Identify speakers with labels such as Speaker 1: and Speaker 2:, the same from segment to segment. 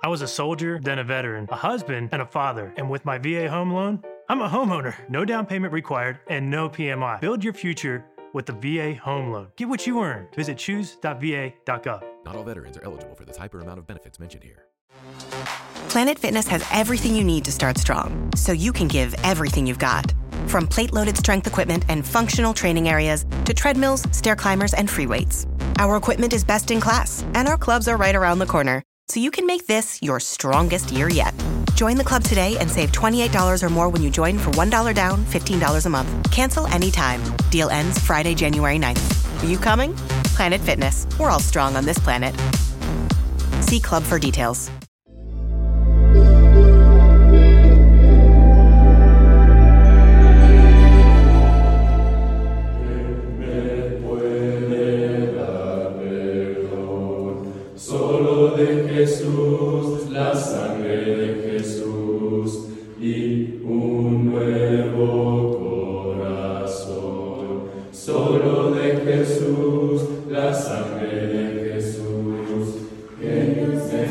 Speaker 1: was a soldier, then a veteran, a husband, and a father. And with my VA home loan, I'm a homeowner. No down payment required and no PMI. Build your future with the VA home loan. Get what you earn. Visit choose.va.gov.
Speaker 2: Not all veterans are eligible for the type or amount of benefits mentioned here.
Speaker 3: Planet Fitness has everything you need to start strong, so you can give everything you've got. From plate-loaded strength equipment and functional training areas to treadmills, stair climbers, and free weights. Our equipment is best in class, and our clubs are right around the corner, so you can make this your strongest year yet. Join the club today and save $28 or more when you join for $1 down, $15 a month. Cancel anytime. Deal ends Friday, January 9th. Are you coming? Planet Fitness. We're all strong on this planet. See club for details.
Speaker 4: Jesús, la sangre de Jesús y un nuevo corazón. Solo de Jesús, la sangre de Jesús. Que no se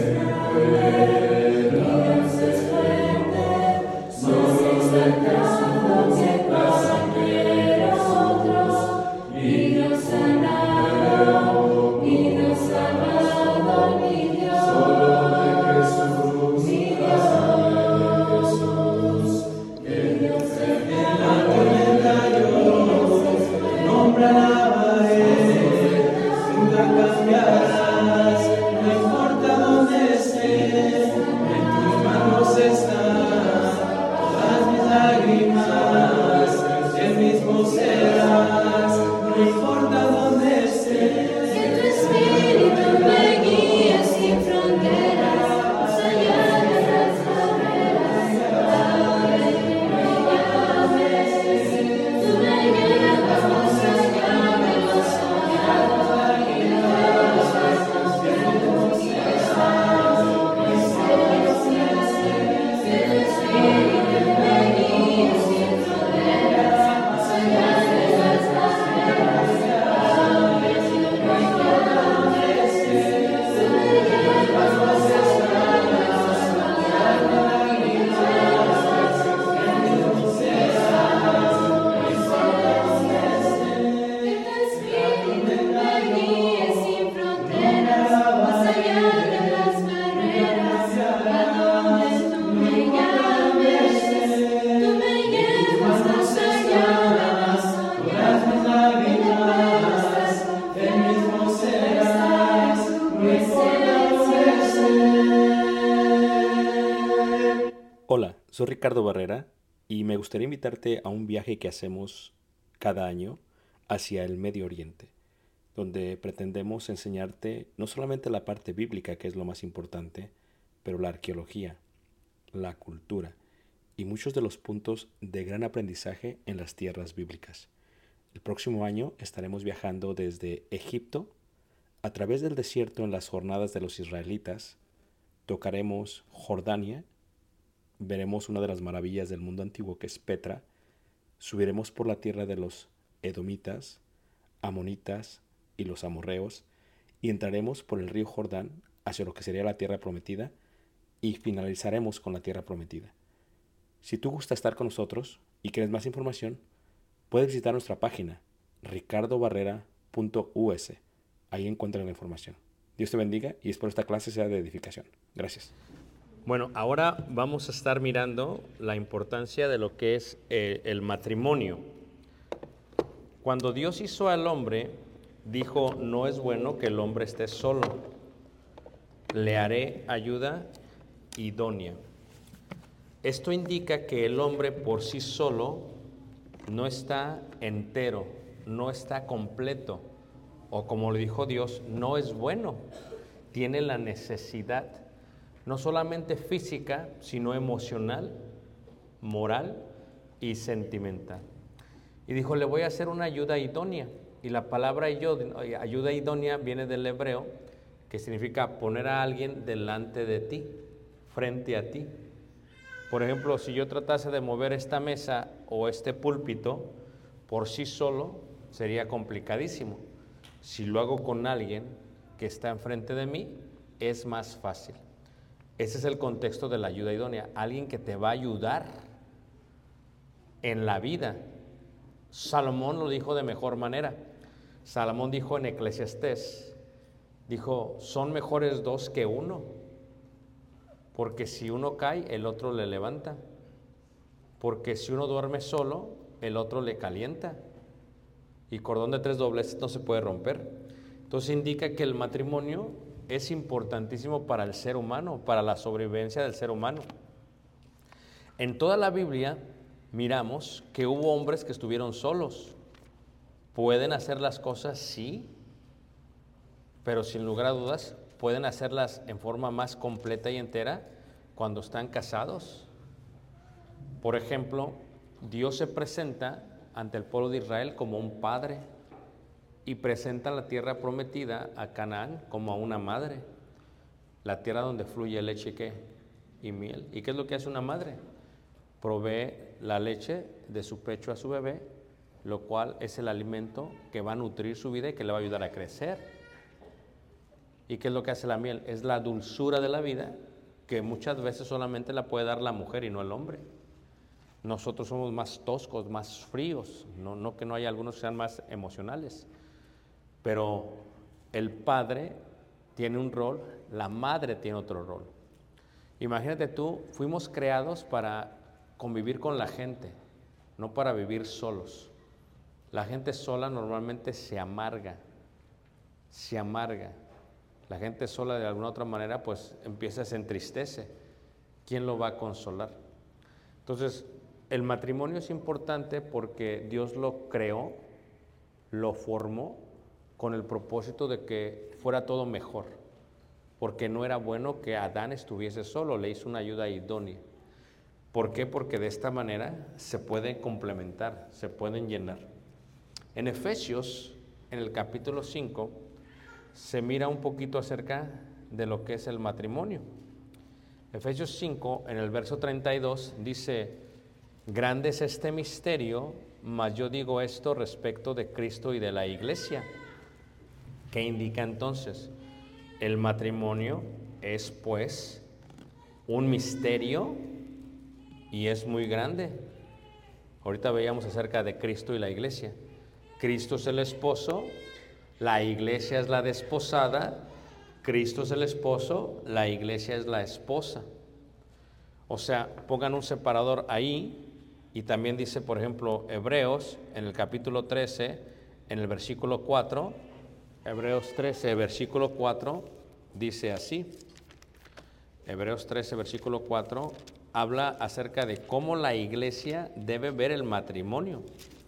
Speaker 4: pueda desprender. Solo de Jesús, la sangre de nosotros. Y Dios sanado, y Dios sanado, y Dios.
Speaker 5: Hola, soy Ricardo Barrera y me gustaría invitarte a un viaje que hacemos cada año hacia el Medio Oriente, donde pretendemos enseñarte no solamente la parte bíblica, que es lo más importante, pero la arqueología, la cultura y muchos de los puntos de gran aprendizaje en las tierras bíblicas. El próximo año estaremos viajando desde Egipto a través del desierto en las jornadas de los israelitas, tocaremos Jordania, veremos una de las maravillas del mundo antiguo que es Petra, subiremos por la tierra de los edomitas, amonitas y los amorreos y entraremos por el río Jordán hacia lo que sería la tierra prometida y finalizaremos con la tierra prometida. Si tú gusta estar con nosotros y quieres más información, puedes visitar nuestra página ricardobarrera.us. Ahí encuentras la información. Dios te bendiga y espero esta clase sea de edificación. Gracias.
Speaker 6: Bueno, ahora vamos a estar mirando la importancia de lo que es el matrimonio. Cuando Dios hizo al hombre, dijo, no es bueno que el hombre esté solo. Le haré ayuda idónea. Esto indica que el hombre por sí solo no está entero, no está completo. O como le dijo Dios, no es bueno. Tiene la necesidad, no solamente física, sino emocional, moral y sentimental. Y dijo, le voy a hacer una ayuda idónea. Y la palabra ayuda idónea viene del hebreo, que significa poner a alguien delante de ti, frente a ti. Por ejemplo, si yo tratase de mover esta mesa o este púlpito, por sí solo sería complicadísimo. Si lo hago con alguien que está enfrente de mí, es más fácil. Ese es el contexto de la ayuda idónea, alguien que te va a ayudar en la vida. Salomón lo dijo de mejor manera. Salomón dijo en Eclesiastés, dijo, son mejores dos que uno, porque si uno cae, el otro le levanta, porque si uno duerme solo, el otro le calienta, y cordón de 3 dobleces no se puede romper. Entonces indica que el matrimonio es importantísimo para el ser humano, para la sobrevivencia del ser humano. En toda la Biblia miramos que hubo hombres que estuvieron solos. ¿Pueden hacer las cosas? Sí, pero sin lugar a dudas pueden hacerlas en forma más completa y entera cuando están casados. Por ejemplo, Dios se presenta ante el pueblo de Israel como un padre y presenta la tierra prometida a Canaán como a una madre, la tierra donde fluye leche y miel. ¿Y qué es lo que hace una madre? Provee la leche de su pecho a su bebé, lo cual es el alimento que va a nutrir su vida y que le va a ayudar a crecer. ¿Y qué es lo que hace la miel? Es la dulzura de la vida que muchas veces solamente la puede dar la mujer y no el hombre. Nosotros somos más toscos, más fríos, no que no haya algunos que sean más emocionales, pero el padre tiene un rol, la madre tiene otro rol. Imagínate tú, fuimos creados para convivir con la gente, no para vivir solos. La gente sola normalmente se amarga. La gente sola de alguna otra manera pues empieza, se entristece. ¿Quién lo va a consolar? Entonces, el matrimonio es importante porque Dios lo creó, lo formó con el propósito de que fuera todo mejor, porque no era bueno que Adán estuviese solo, le hizo una ayuda idónea. ¿Por qué? Porque de esta manera se pueden complementar, se pueden llenar. En Efesios, en el capítulo 5, se mira un poquito acerca de lo que es el matrimonio. Efesios 5, en el verso 32, dice, grande es este misterio, mas yo digo esto respecto de Cristo y de la iglesia. ¿Qué indica entonces? El matrimonio es pues un misterio y es muy grande. Ahorita veíamos acerca de Cristo y la iglesia. Cristo es el esposo, la iglesia es la desposada, Cristo es el esposo, la iglesia es la esposa. O sea, pongan un separador ahí y también dice, por ejemplo, Hebreos en el capítulo 13, en el versículo 4, Hebreos 13, versículo 4, dice así. Hebreos 13, versículo 4, habla acerca de cómo la iglesia debe ver el matrimonio.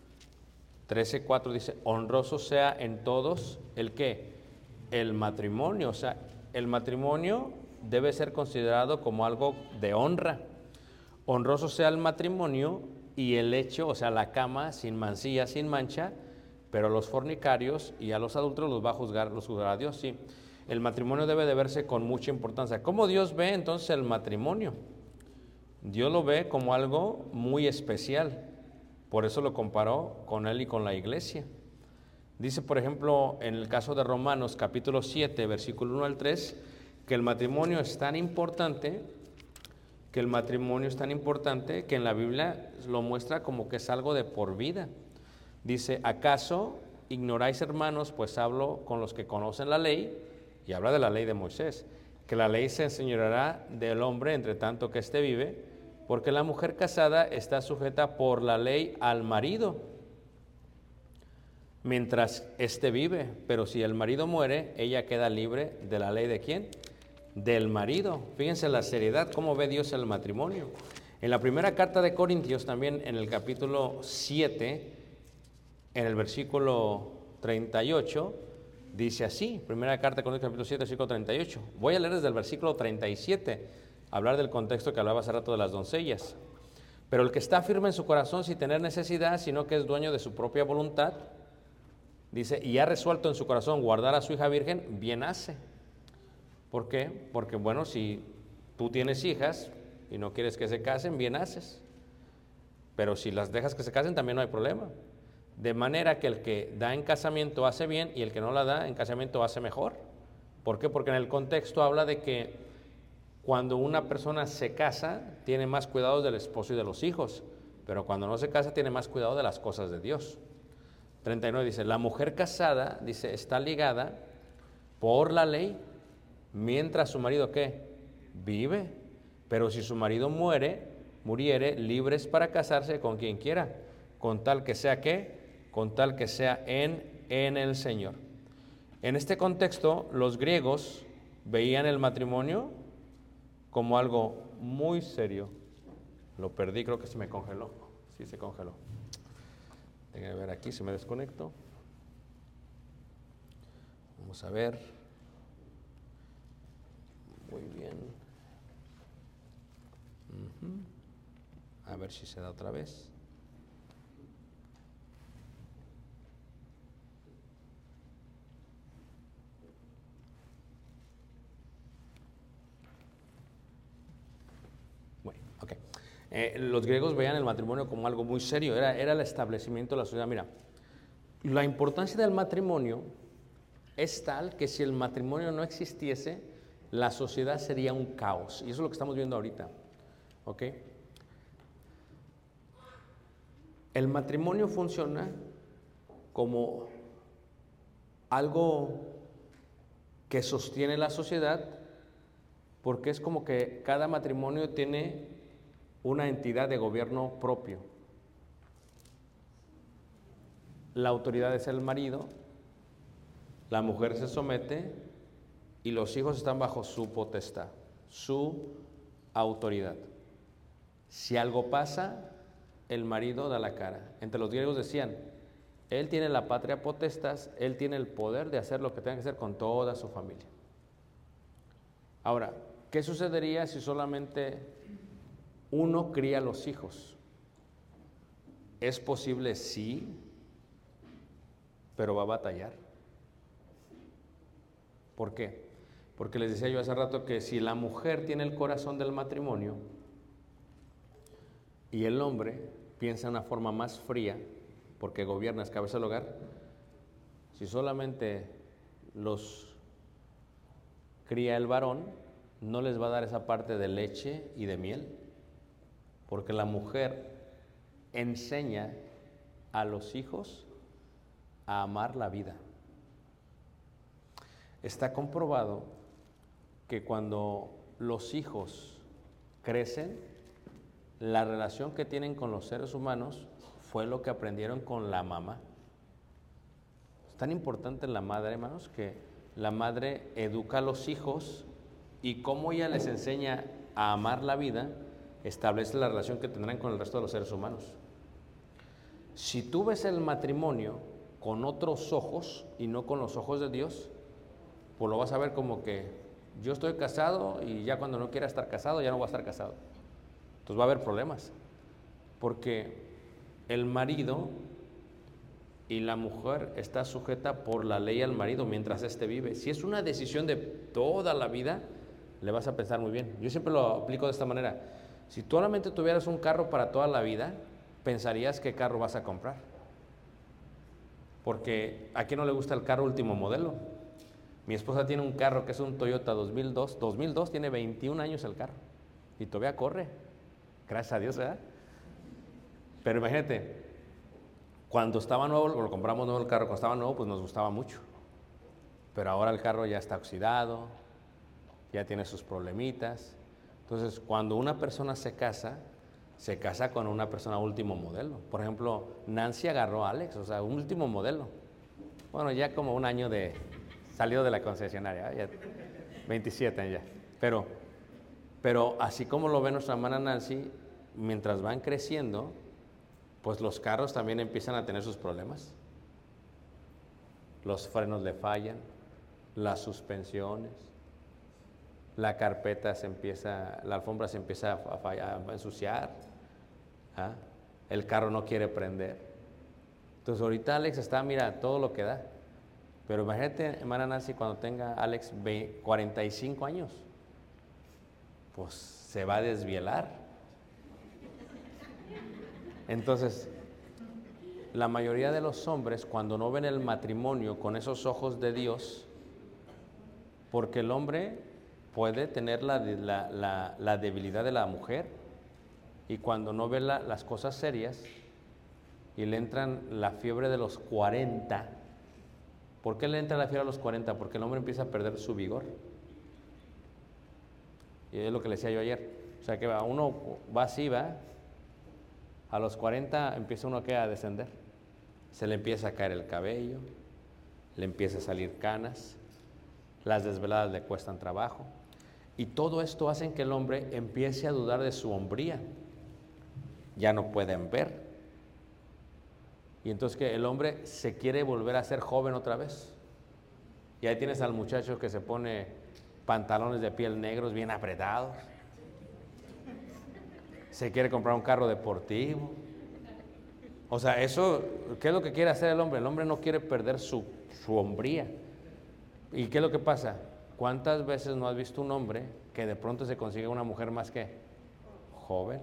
Speaker 6: 13:4 dice, honroso sea en todos, ¿el qué? El matrimonio, o sea, el matrimonio debe ser considerado como algo de honra. Honroso sea el matrimonio y el hecho, o sea, la cama sin mancilla, sin mancha, pero a los fornicarios y a los adúlteros los juzgará Dios, sí. El matrimonio debe de verse con mucha importancia. ¿Cómo Dios ve entonces el matrimonio? Dios lo ve como algo muy especial. Por eso lo comparó con él y con la iglesia. Dice, por ejemplo, en el caso de Romanos, capítulo 7, versículo 1 al 3, que el matrimonio es tan importante, que en la Biblia lo muestra como que es algo de por vida. Dice, ¿acaso ignoráis, hermanos? Pues hablo con los que conocen la ley, y habla de la ley de Moisés, que la ley se enseñoreará del hombre entre tanto que éste vive, porque la mujer casada está sujeta por la ley al marido, mientras éste vive, pero si el marido muere, ella queda libre de la ley ¿de quién? Del marido. Fíjense la seriedad, cómo ve Dios el matrimonio. En la primera carta de Corintios, también en el capítulo 7, en el versículo 38, dice así, primera carta de Corintios, capítulo 7, versículo 38. Voy a leer desde el versículo 37, hablar del contexto que hablaba hace rato de las doncellas. Pero el que está firme en su corazón sin tener necesidad, sino que es dueño de su propia voluntad, dice, y ha resuelto en su corazón guardar a su hija virgen, bien hace. ¿Por qué? Porque bueno, si tú tienes hijas y no quieres que se casen, bien haces. Pero si las dejas que se casen, también no hay problema. De manera que el que da en casamiento hace bien y el que no la da en casamiento hace mejor. ¿Por qué? Porque en el contexto habla de que Cuando una persona se casa, tiene más cuidado del esposo y de los hijos, pero cuando no se casa, tiene más cuidado de las cosas de Dios. 39 dice, la mujer casada, dice, está ligada por la ley, mientras su marido, ¿qué? Vive. Pero si su marido muriere, libre es para casarse con quien quiera, con tal que sea, ¿qué? Con tal que sea en el Señor. En este contexto, los griegos veían el matrimonio como algo muy serio. Lo perdí, creo que se me congeló. Sí, se congeló. Déjenme ver aquí si me desconecto. Vamos a ver. Muy bien. A ver si se da otra vez. Bueno, ok. Los griegos veían el matrimonio como algo muy serio, era el establecimiento de la sociedad. Mira, la importancia del matrimonio es tal que si el matrimonio no existiese, la sociedad sería un caos. Y eso es lo que estamos viendo ahorita. ¿Ok? El matrimonio funciona como algo que sostiene la sociedad, porque es como que cada matrimonio tiene una entidad de gobierno propio. La autoridad es el marido, la mujer se somete y los hijos están bajo su potestad, su autoridad. Si algo pasa, el marido da la cara. Entre los griegos decían, él tiene la patria potestas, él tiene el poder de hacer lo que tenga que hacer con toda su familia. Ahora, ¿qué sucedería si solamente uno cría a los hijos? ¿Es posible? Sí, pero va a batallar. ¿Por qué? Porque les decía yo hace rato que si la mujer tiene el corazón del matrimonio y el hombre piensa de una forma más fría, porque gobierna, es cabeza del hogar, si solamente los cría el varón, no les va a dar esa parte de leche y de miel, porque la mujer enseña a los hijos a amar la vida. Está comprobado que cuando los hijos crecen, la relación que tienen con los seres humanos fue lo que aprendieron con la mamá. Es tan importante la madre, hermanos, que la madre educa a los hijos y cómo ella les enseña a amar la vida, establece la relación que tendrán con el resto de los seres humanos. Si tú ves el matrimonio con otros ojos y no con los ojos de Dios, pues lo vas a ver como que yo estoy casado y ya cuando no quiera estar casado, ya no voy a estar casado. Entonces va a haber problemas, porque el marido y la mujer está sujeta por la ley al marido mientras éste vive. Si es una decisión de toda la vida, le vas a pensar muy bien. Yo siempre lo aplico de esta manera. Si tú solamente tuvieras un carro para toda la vida, pensarías qué carro vas a comprar. Porque ¿a quién no le gusta el carro último modelo? Mi esposa tiene un carro que es un Toyota 2002, tiene 21 años el carro y todavía corre. Gracias a Dios, ¿verdad? Pero imagínate, cuando estaba nuevo, lo compramos nuevo el carro, cuando estaba nuevo, pues nos gustaba mucho. Pero ahora el carro ya está oxidado, ya tiene sus problemitas. Entonces, cuando una persona se casa con una persona último modelo. Por ejemplo, Nancy agarró a Alex, o sea, un último modelo. Bueno, ya como un año de salido de la concesionaria, ya 27 ya. Pero así como lo ve nuestra hermana Nancy, mientras van creciendo, pues los carros también empiezan a tener sus problemas. Los frenos le fallan, las suspensiones, la carpeta la alfombra se empieza a ensuciar, ¿ah? El carro no quiere prender. Entonces ahorita Alex está, mira, todo lo que da. Pero imagínate, hermana Nancy, cuando tenga Alex 45 años, pues se va a desvielar. Entonces, la mayoría de los hombres, cuando no ven el matrimonio con esos ojos de Dios, porque el hombre puede tener la debilidad de la mujer, y cuando no ve las cosas serias y le entran la fiebre de los 40. ¿Por qué le entra la fiebre a los 40? Porque el hombre empieza a perder su vigor. Y es lo que le decía yo ayer. O sea que uno va así, va. A los 40 empieza uno a descender. Se le empieza a caer el cabello, le empieza a salir canas, las desveladas le cuestan trabajo. Y todo esto hace que el hombre empiece a dudar de su hombría. Ya no pueden ver. Y entonces que el hombre se quiere volver a ser joven otra vez. Y ahí tienes al muchacho que se pone pantalones de piel negros bien apretados. Se quiere comprar un carro deportivo. O sea, eso, ¿qué es lo que quiere hacer el hombre? El hombre no quiere perder su hombría. ¿Y qué es lo que pasa? ¿Cuántas veces no has visto un hombre que de pronto se consigue una mujer más que joven?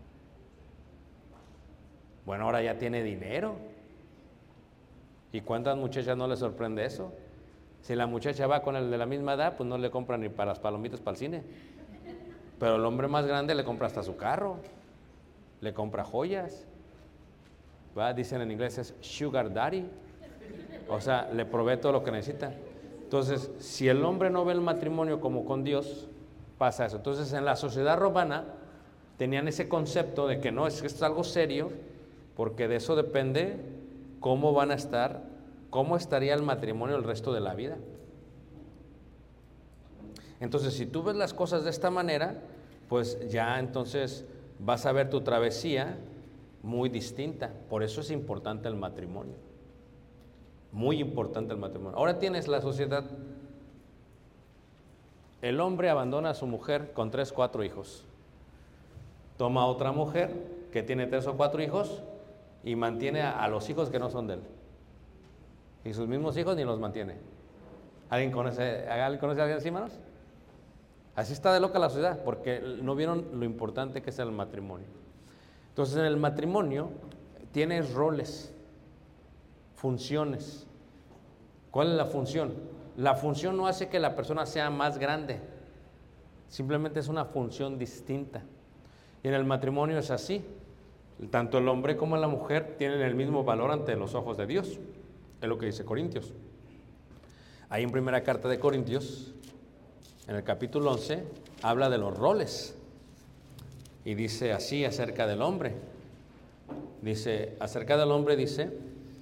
Speaker 6: Bueno, ahora ya tiene dinero. ¿Y cuántas muchachas no le sorprende eso? Si la muchacha va con el de la misma edad, pues no le compra ni para las palomitas para el cine. Pero el hombre más grande le compra hasta su carro, le compra joyas. ¿Va? Dicen en inglés es sugar daddy. O sea, le provee todo lo que necesita. Entonces, si el hombre no ve el matrimonio como con Dios, pasa eso. Entonces, en la sociedad romana tenían ese concepto de que no, es que esto es algo serio, porque de eso depende cómo van a estar, cómo estaría el matrimonio el resto de la vida. Entonces, si tú ves las cosas de esta manera, pues ya entonces vas a ver tu travesía muy distinta. Por eso es importante el matrimonio. Muy importante el matrimonio. Ahora tienes la sociedad. El hombre abandona a su mujer con 3, 4 hijos. Toma a otra mujer que tiene 3 o 4 hijos y mantiene a los hijos que no son de él. Y sus mismos hijos ni los mantiene. ¿Alguien conoce a alguien así, hermanos? Así está de loca la sociedad, porque no vieron lo importante que es el matrimonio. Entonces, en el matrimonio tienes roles, funciones. ¿Cuál es la función? La función no hace que la persona sea más grande, simplemente es una función distinta. Y en el matrimonio es así. Tanto el hombre como la mujer tienen el mismo valor ante los ojos de Dios. Es lo que dice Corintios. Ahí en primera carta de Corintios, en el capítulo 11, habla de los roles. Y dice así acerca del hombre. Dice, acerca del hombre dice,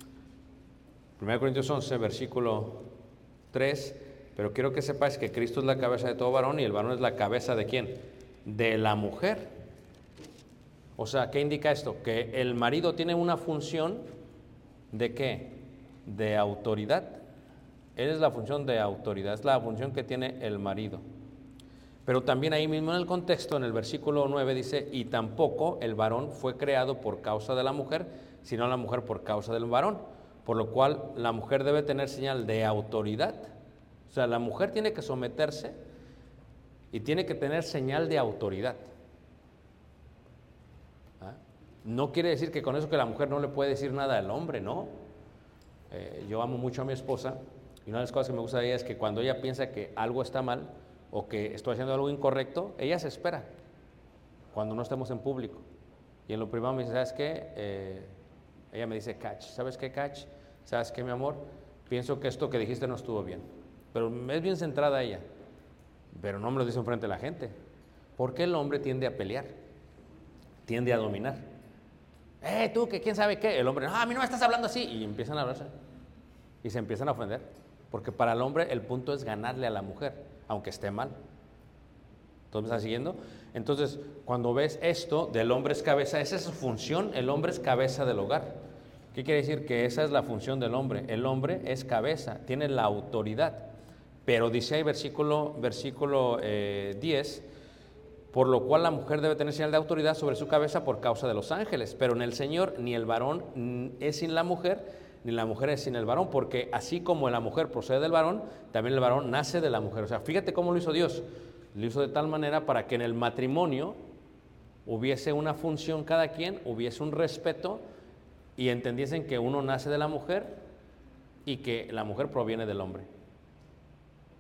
Speaker 6: 1 Corintios 11, versículo 3, pero quiero que sepáis que Cristo es la cabeza de todo varón y el varón es la cabeza ¿de quién? De la mujer. O sea, ¿qué indica esto? Que el marido tiene una función ¿de qué? De autoridad. Él es la función de autoridad, es la función que tiene el marido. Pero también ahí mismo en el contexto, en el versículo 9 dice, y tampoco el varón fue creado por causa de la mujer, sino la mujer por causa del varón, por lo cual la mujer debe tener señal de autoridad. O sea, la mujer tiene que someterse y tiene que tener señal de autoridad. ¿Ah? No quiere decir que con eso que la mujer no le puede decir nada al hombre, ¿no? Yo amo mucho a mi esposa y una de las cosas que me gusta de ella es que cuando ella piensa que algo está mal o que estoy haciendo algo incorrecto, ella se espera cuando no estemos en público. Y en lo privado me dice, ¿sabes qué? Ella me dice, Cach, ¿sabes qué, Cach? ¿Sabes qué, mi amor? Pienso que esto que dijiste no estuvo bien. Pero es bien centrada ella. Pero no me lo dice enfrente de la gente. Porque el hombre tiende a pelear, tiende a dominar. Tú, que quién sabe qué. El hombre, no, a mí no me estás hablando así. Y empiezan a hablarse. Y se empiezan a ofender. Porque para el hombre el punto es ganarle a la mujer, aunque esté mal. ¿Todos me están siguiendo? Entonces, cuando ves esto, del hombre es cabeza, esa es su función, el hombre es cabeza del hogar. ¿Qué quiere decir? Que esa es la función del hombre. El hombre es cabeza, tiene la autoridad. Pero dice ahí versículo 10, por lo cual la mujer debe tener señal de autoridad sobre su cabeza por causa de los ángeles. Pero en el Señor ni el varón es sin la mujer, ni la mujer es sin el varón, porque así como la mujer procede del varón, también el varón nace de la mujer. O sea, fíjate cómo lo hizo Dios. Lo hizo de tal manera para que en el matrimonio hubiese una función cada quien, hubiese un respeto y entendiesen que uno nace de la mujer y que la mujer proviene del hombre.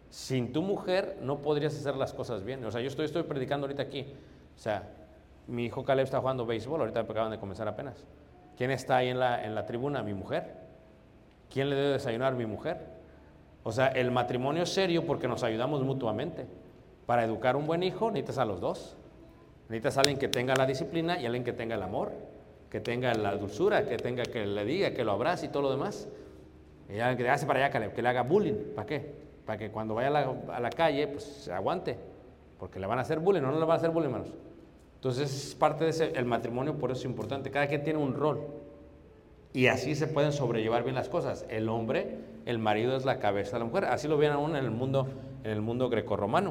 Speaker 6: Sin tu mujer no podrías hacer las cosas bien. O sea, yo estoy predicando ahorita aquí. O sea, mi hijo Caleb está jugando béisbol, ahorita acaban de comenzar apenas. ¿Quién está ahí en la tribuna? Mi mujer. ¿Quién le debe desayunar? Mi mujer. O sea, el matrimonio es serio porque nos ayudamos mutuamente. Para educar un buen hijo necesitas a los dos. Necesitas a alguien que tenga la disciplina y alguien que tenga el amor, que tenga la dulzura, que le diga, que lo abrace y todo lo demás. Y alguien que le hace para allá, Caleb, que le haga bullying. ¿Para qué? Para que cuando vaya a la calle, pues se aguante. Porque le van a hacer bullying, no le van a hacer bullying, hermanos. Entonces, es parte de el matrimonio, por eso es importante. Cada quien tiene un rol. Y así se pueden sobrellevar bien las cosas. El hombre, el marido es la cabeza de la mujer. Así lo ven aún en el mundo grecorromano.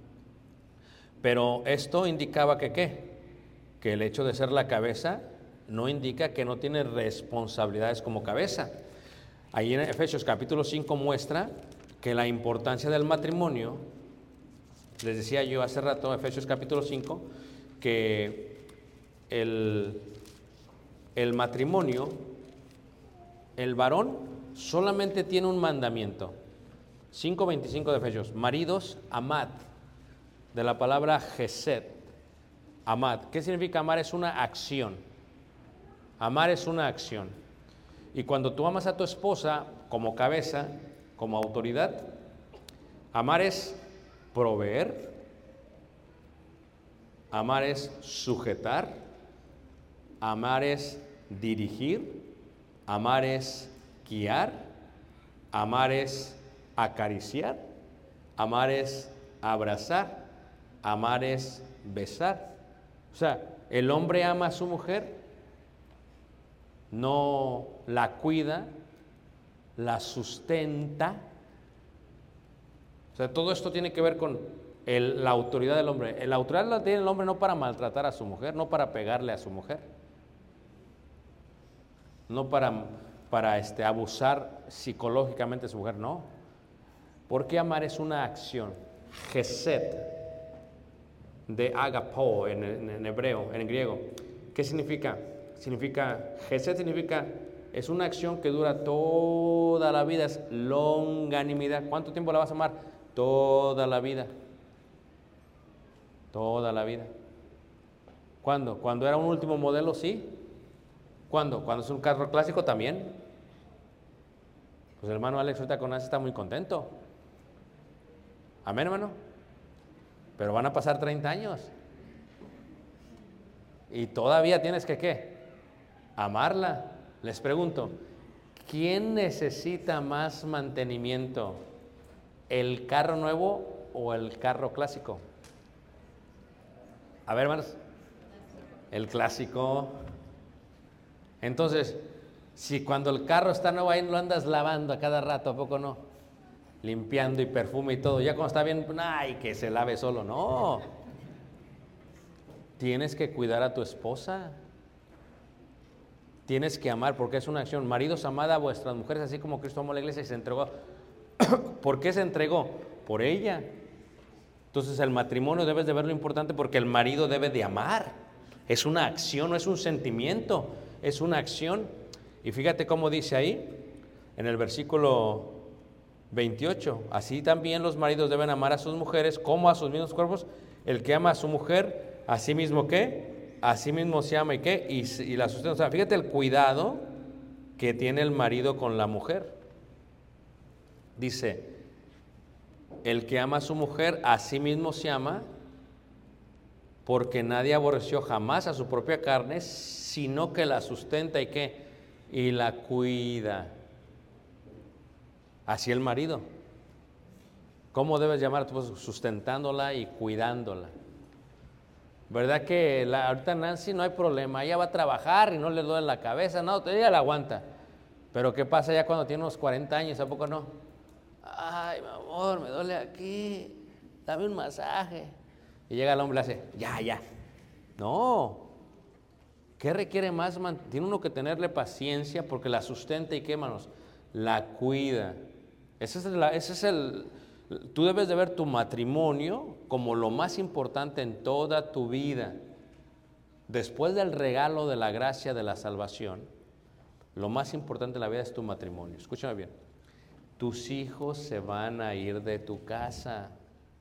Speaker 6: Pero esto indicaba que ¿qué? Que el hecho de ser la cabeza no indica que no tiene responsabilidades como cabeza. Ahí en Efesios capítulo 5 muestra que la importancia del matrimonio, les decía yo hace rato, Efesios capítulo 5, que el matrimonio, el varón solamente tiene un mandamiento. 5:25 de Efesios, maridos, amad, de la palabra gesed, amad. ¿Qué significa amar? Es una acción. Amar es una acción. Y cuando tú amas a tu esposa como cabeza, como autoridad, amar es proveer, amar es sujetar, amar es dirigir, amar es guiar, amar es acariciar, amar es abrazar, amar es besar. O sea, el hombre ama a su mujer, no la cuida, la sustenta. O sea, todo esto tiene que ver con la autoridad del hombre. La autoridad la tiene el hombre no para maltratar a su mujer, no para pegarle a su mujer, no para abusar psicológicamente de su mujer, no. Porque amar es una acción. Gesed, de agapo en hebreo, en griego. ¿Qué significa? Gesed significa, es una acción que dura toda la vida, es longanimidad. ¿Cuánto tiempo la vas a amar? Toda la vida. Toda la vida. ¿Cuándo? Cuando era un último modelo, sí. ¿Cuándo? Cuando es un carro clásico, también. Pues el hermano Alex ahorita con eso está muy contento. Amén, hermano. Pero van a pasar 30 años. Y todavía tienes que, ¿qué? Amarla. Les pregunto, ¿quién necesita más mantenimiento? ¿El carro nuevo o el carro clásico? A ver, hermanos. El clásico. Entonces, si cuando el carro está nuevo ahí lo andas lavando a cada rato, ¿a poco no? Limpiando y perfume y todo. Ya cuando está bien, ¡ay, que se lave solo! No. Tienes que cuidar a tu esposa. Tienes que amar, porque es una acción. Maridos, amad a vuestras mujeres, así como Cristo amó a la iglesia y se entregó. ¿Por qué se entregó? Por ella. Entonces el matrimonio debes de ver lo importante, porque el marido debe de amar. Es una acción, no es un sentimiento, es una acción. Y fíjate cómo dice ahí, en el versículo 28, así también los maridos deben amar a sus mujeres como a sus mismos cuerpos. El que ama a su mujer, a sí mismo ¿qué? A sí mismo se ama y ¿qué? Y la sustenta. O sea, fíjate el cuidado que tiene el marido con la mujer. Dice, el que ama a su mujer, a sí mismo se ama, porque nadie aborreció jamás a su propia carne, sino que la sustenta y ¿qué? Y la cuida. Así el marido. ¿Cómo debes llamar? Pues sustentándola y cuidándola. ¿Verdad que ahorita Nancy no hay problema? Ella va a trabajar y no le duele la cabeza, no, ella la aguanta. Pero ¿qué pasa ya cuando tiene unos 40 años? ¿A poco no? Ay, mi amor, me duele aquí, dame un masaje. Y llega el hombre y le hace, ya. No. ¿Qué requiere más? Tiene uno que tenerle paciencia porque la sustenta y ¿qué, manos? La cuida. Tú debes de ver tu matrimonio como lo más importante en toda tu vida. Después del regalo de la gracia de la salvación, lo más importante en la vida es tu matrimonio. Escúchame bien. tus hijos se van a ir de tu casa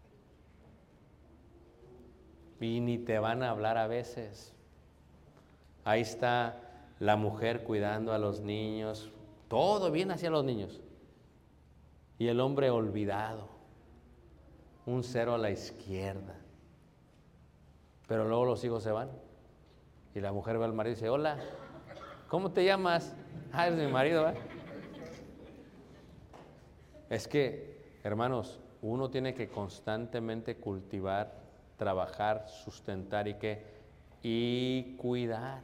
Speaker 6: y ni te van a hablar a veces. Ahí está la mujer cuidando a los niños, todo bien hacia los niños. Y el hombre olvidado, un cero a la izquierda. Pero luego los hijos se van y la mujer ve al marido y dice, hola, ¿cómo te llamas? Ah, es mi marido, ¿verdad? Es que, hermanos, uno tiene que constantemente cultivar, trabajar, sustentar y cuidar.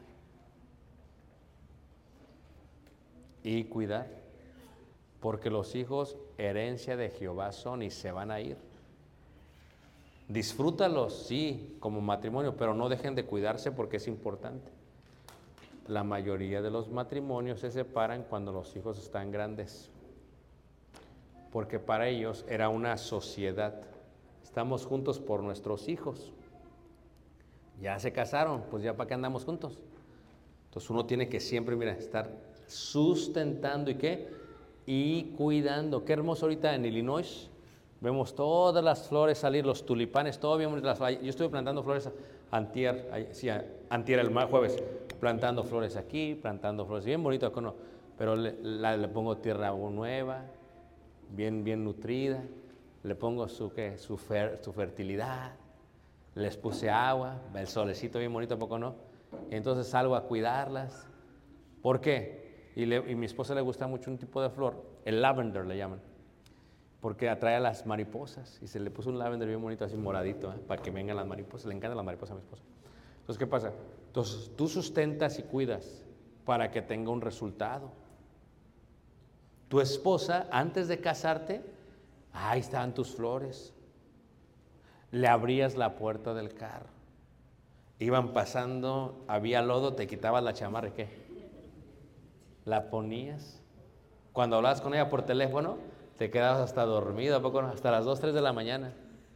Speaker 6: Y cuidar. Porque los hijos, herencia de Jehová son y se van a ir. Disfrútalos, sí, como matrimonio, pero no dejen de cuidarse porque es importante. La mayoría de los matrimonios se separan cuando los hijos están grandes. Porque para ellos era una sociedad. Estamos juntos por nuestros hijos. Ya se casaron, pues ya para qué andamos juntos. Entonces uno tiene que siempre, mira, estar sustentando y cuidando. Qué hermoso ahorita en Illinois. Vemos todas las flores salir, los tulipanes, todo bien bonito. Yo estuve plantando flores antier el jueves, plantando flores aquí, plantando flores, bien bonito, pero le pongo tierra nueva, bien nutrida, le pongo su fertilidad, les puse agua, el solecito bien bonito, ¿a poco no? Y entonces salgo a cuidarlas. ¿Por qué? Y mi esposa le gusta mucho un tipo de flor, el lavender le llaman, porque atrae a las mariposas, y se le puso un lavender bien bonito, así moradito, para que vengan las mariposas. Le encantan las mariposas a mi esposa. Entonces, ¿qué pasa? Entonces, tú sustentas y cuidas para que tenga un resultado. Tu esposa, antes de casarte, ahí estaban tus flores. Le abrías la puerta del carro. Iban pasando, había lodo, te quitabas la chamarra, ¿y qué? La ponías. Cuando hablabas con ella por teléfono, te quedabas hasta dormido, ¿a poco no? Hasta las 2, 3 de la mañana.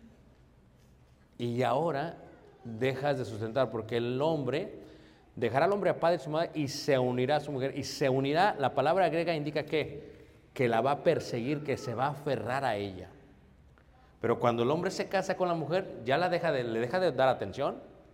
Speaker 6: Y ahora dejas de sustentar, porque el hombre dejará al hombre a padre y su madre y se unirá a su mujer. Y se unirá, la palabra griega indica que la va a perseguir, que se va a aferrar a ella. Pero cuando el hombre se casa con la mujer, ya le deja de dar atención.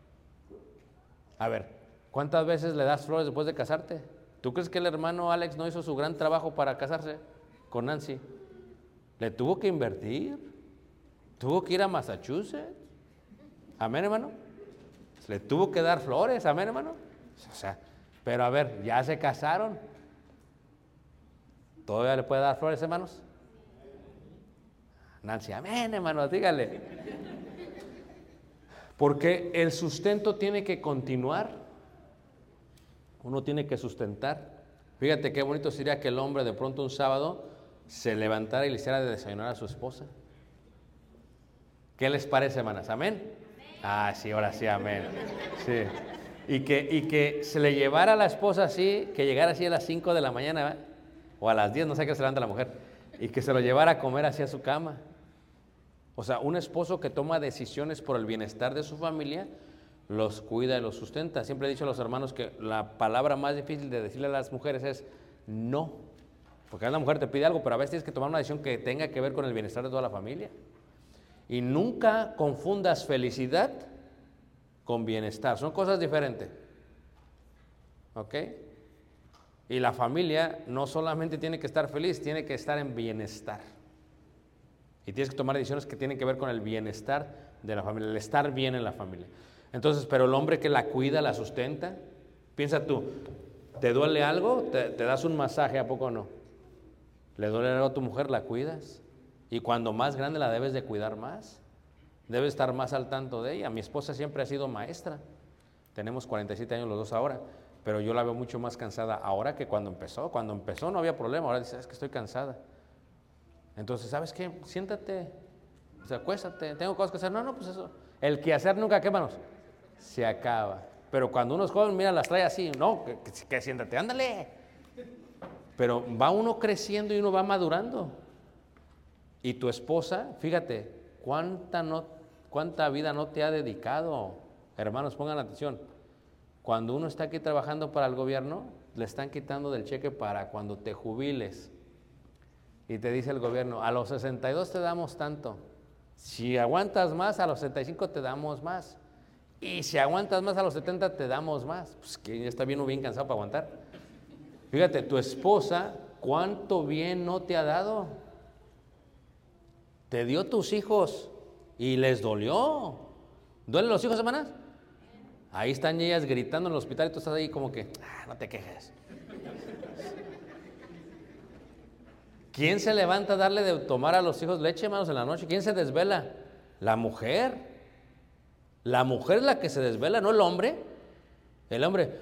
Speaker 6: A ver, ¿cuántas veces le das flores después de casarte? ¿Tú crees que el hermano Alex no hizo su gran trabajo para casarse con Nancy? Le tuvo que invertir, tuvo que ir a Massachusetts. Amén, hermano. Le tuvo que dar flores, amén, hermano. O sea, pero a ver, ya se casaron. ¿Todavía le puede dar flores, hermanos? Nancy, amén, hermano, dígale. Porque el sustento tiene que continuar. Uno tiene que sustentar. Fíjate qué bonito sería que el hombre de pronto un sábado se levantara y le hiciera de desayunar a su esposa. ¿Qué les parece, hermanas? ¿Amén? Ah, sí, ahora sí, amén. Sí. Y que se le llevara a la esposa así, que llegara así a las 5 de la mañana, ¿verdad? O a las 10, no sé qué se levanta la mujer, y que se lo llevara a comer hacia su cama. O sea, un esposo que toma decisiones por el bienestar de su familia, los cuida y los sustenta. Siempre he dicho a los hermanos que la palabra más difícil de decirle a las mujeres es no. Porque a la mujer te pide algo, pero a veces tienes que tomar una decisión que tenga que ver con el bienestar de toda la familia. Y nunca confundas felicidad con bienestar. Son cosas diferentes. ¿Ok? Y la familia no solamente tiene que estar feliz, tiene que estar en bienestar. Y tienes que tomar decisiones que tienen que ver con el bienestar de la familia, el estar bien en la familia. Entonces, pero el hombre que la cuida, la sustenta, piensa tú, ¿te duele algo? Te das un masaje, ¿a poco no? ¿Le duele algo a tu mujer? ¿La cuidas? Y cuando más grande la debes de cuidar más. Debes estar más al tanto de ella. Mi esposa siempre ha sido maestra. Tenemos 47 años los dos ahora, pero yo la veo mucho más cansada ahora que cuando empezó. Cuando empezó no había problema, ahora dice, es que estoy cansada. Entonces, ¿sabes qué? Siéntate, o sea, acuéstate, tengo cosas que hacer. No, pues eso. El quehacer nunca, ¿qué, manos? Se acaba. Pero cuando uno es joven, mira, las trae así, no, que siéntate, ándale. Pero va uno creciendo y uno va madurando. Y tu esposa, fíjate, cuánta vida no te ha dedicado. Hermanos, pongan atención. Cuando uno está aquí trabajando para el gobierno, le están quitando del cheque para cuando te jubiles. y te dice el gobierno, a los 62 te damos tanto. Si aguantas más, a los 65 te damos más. Y si aguantas más, a los 70 te damos más. Pues que ya está bien o bien cansado para aguantar. Fíjate, tu esposa, ¿cuánto bien no te ha dado? Te dio tus hijos y les dolió. ¿Duelen los hijos, hermanas? Ahí están ellas gritando en el hospital y tú estás ahí como que, no te quejes. ¿Quién se levanta a darle de tomar a los hijos leche, hermanos, en la noche? ¿Quién se desvela? La mujer. La mujer es la que se desvela, no el hombre. El hombre,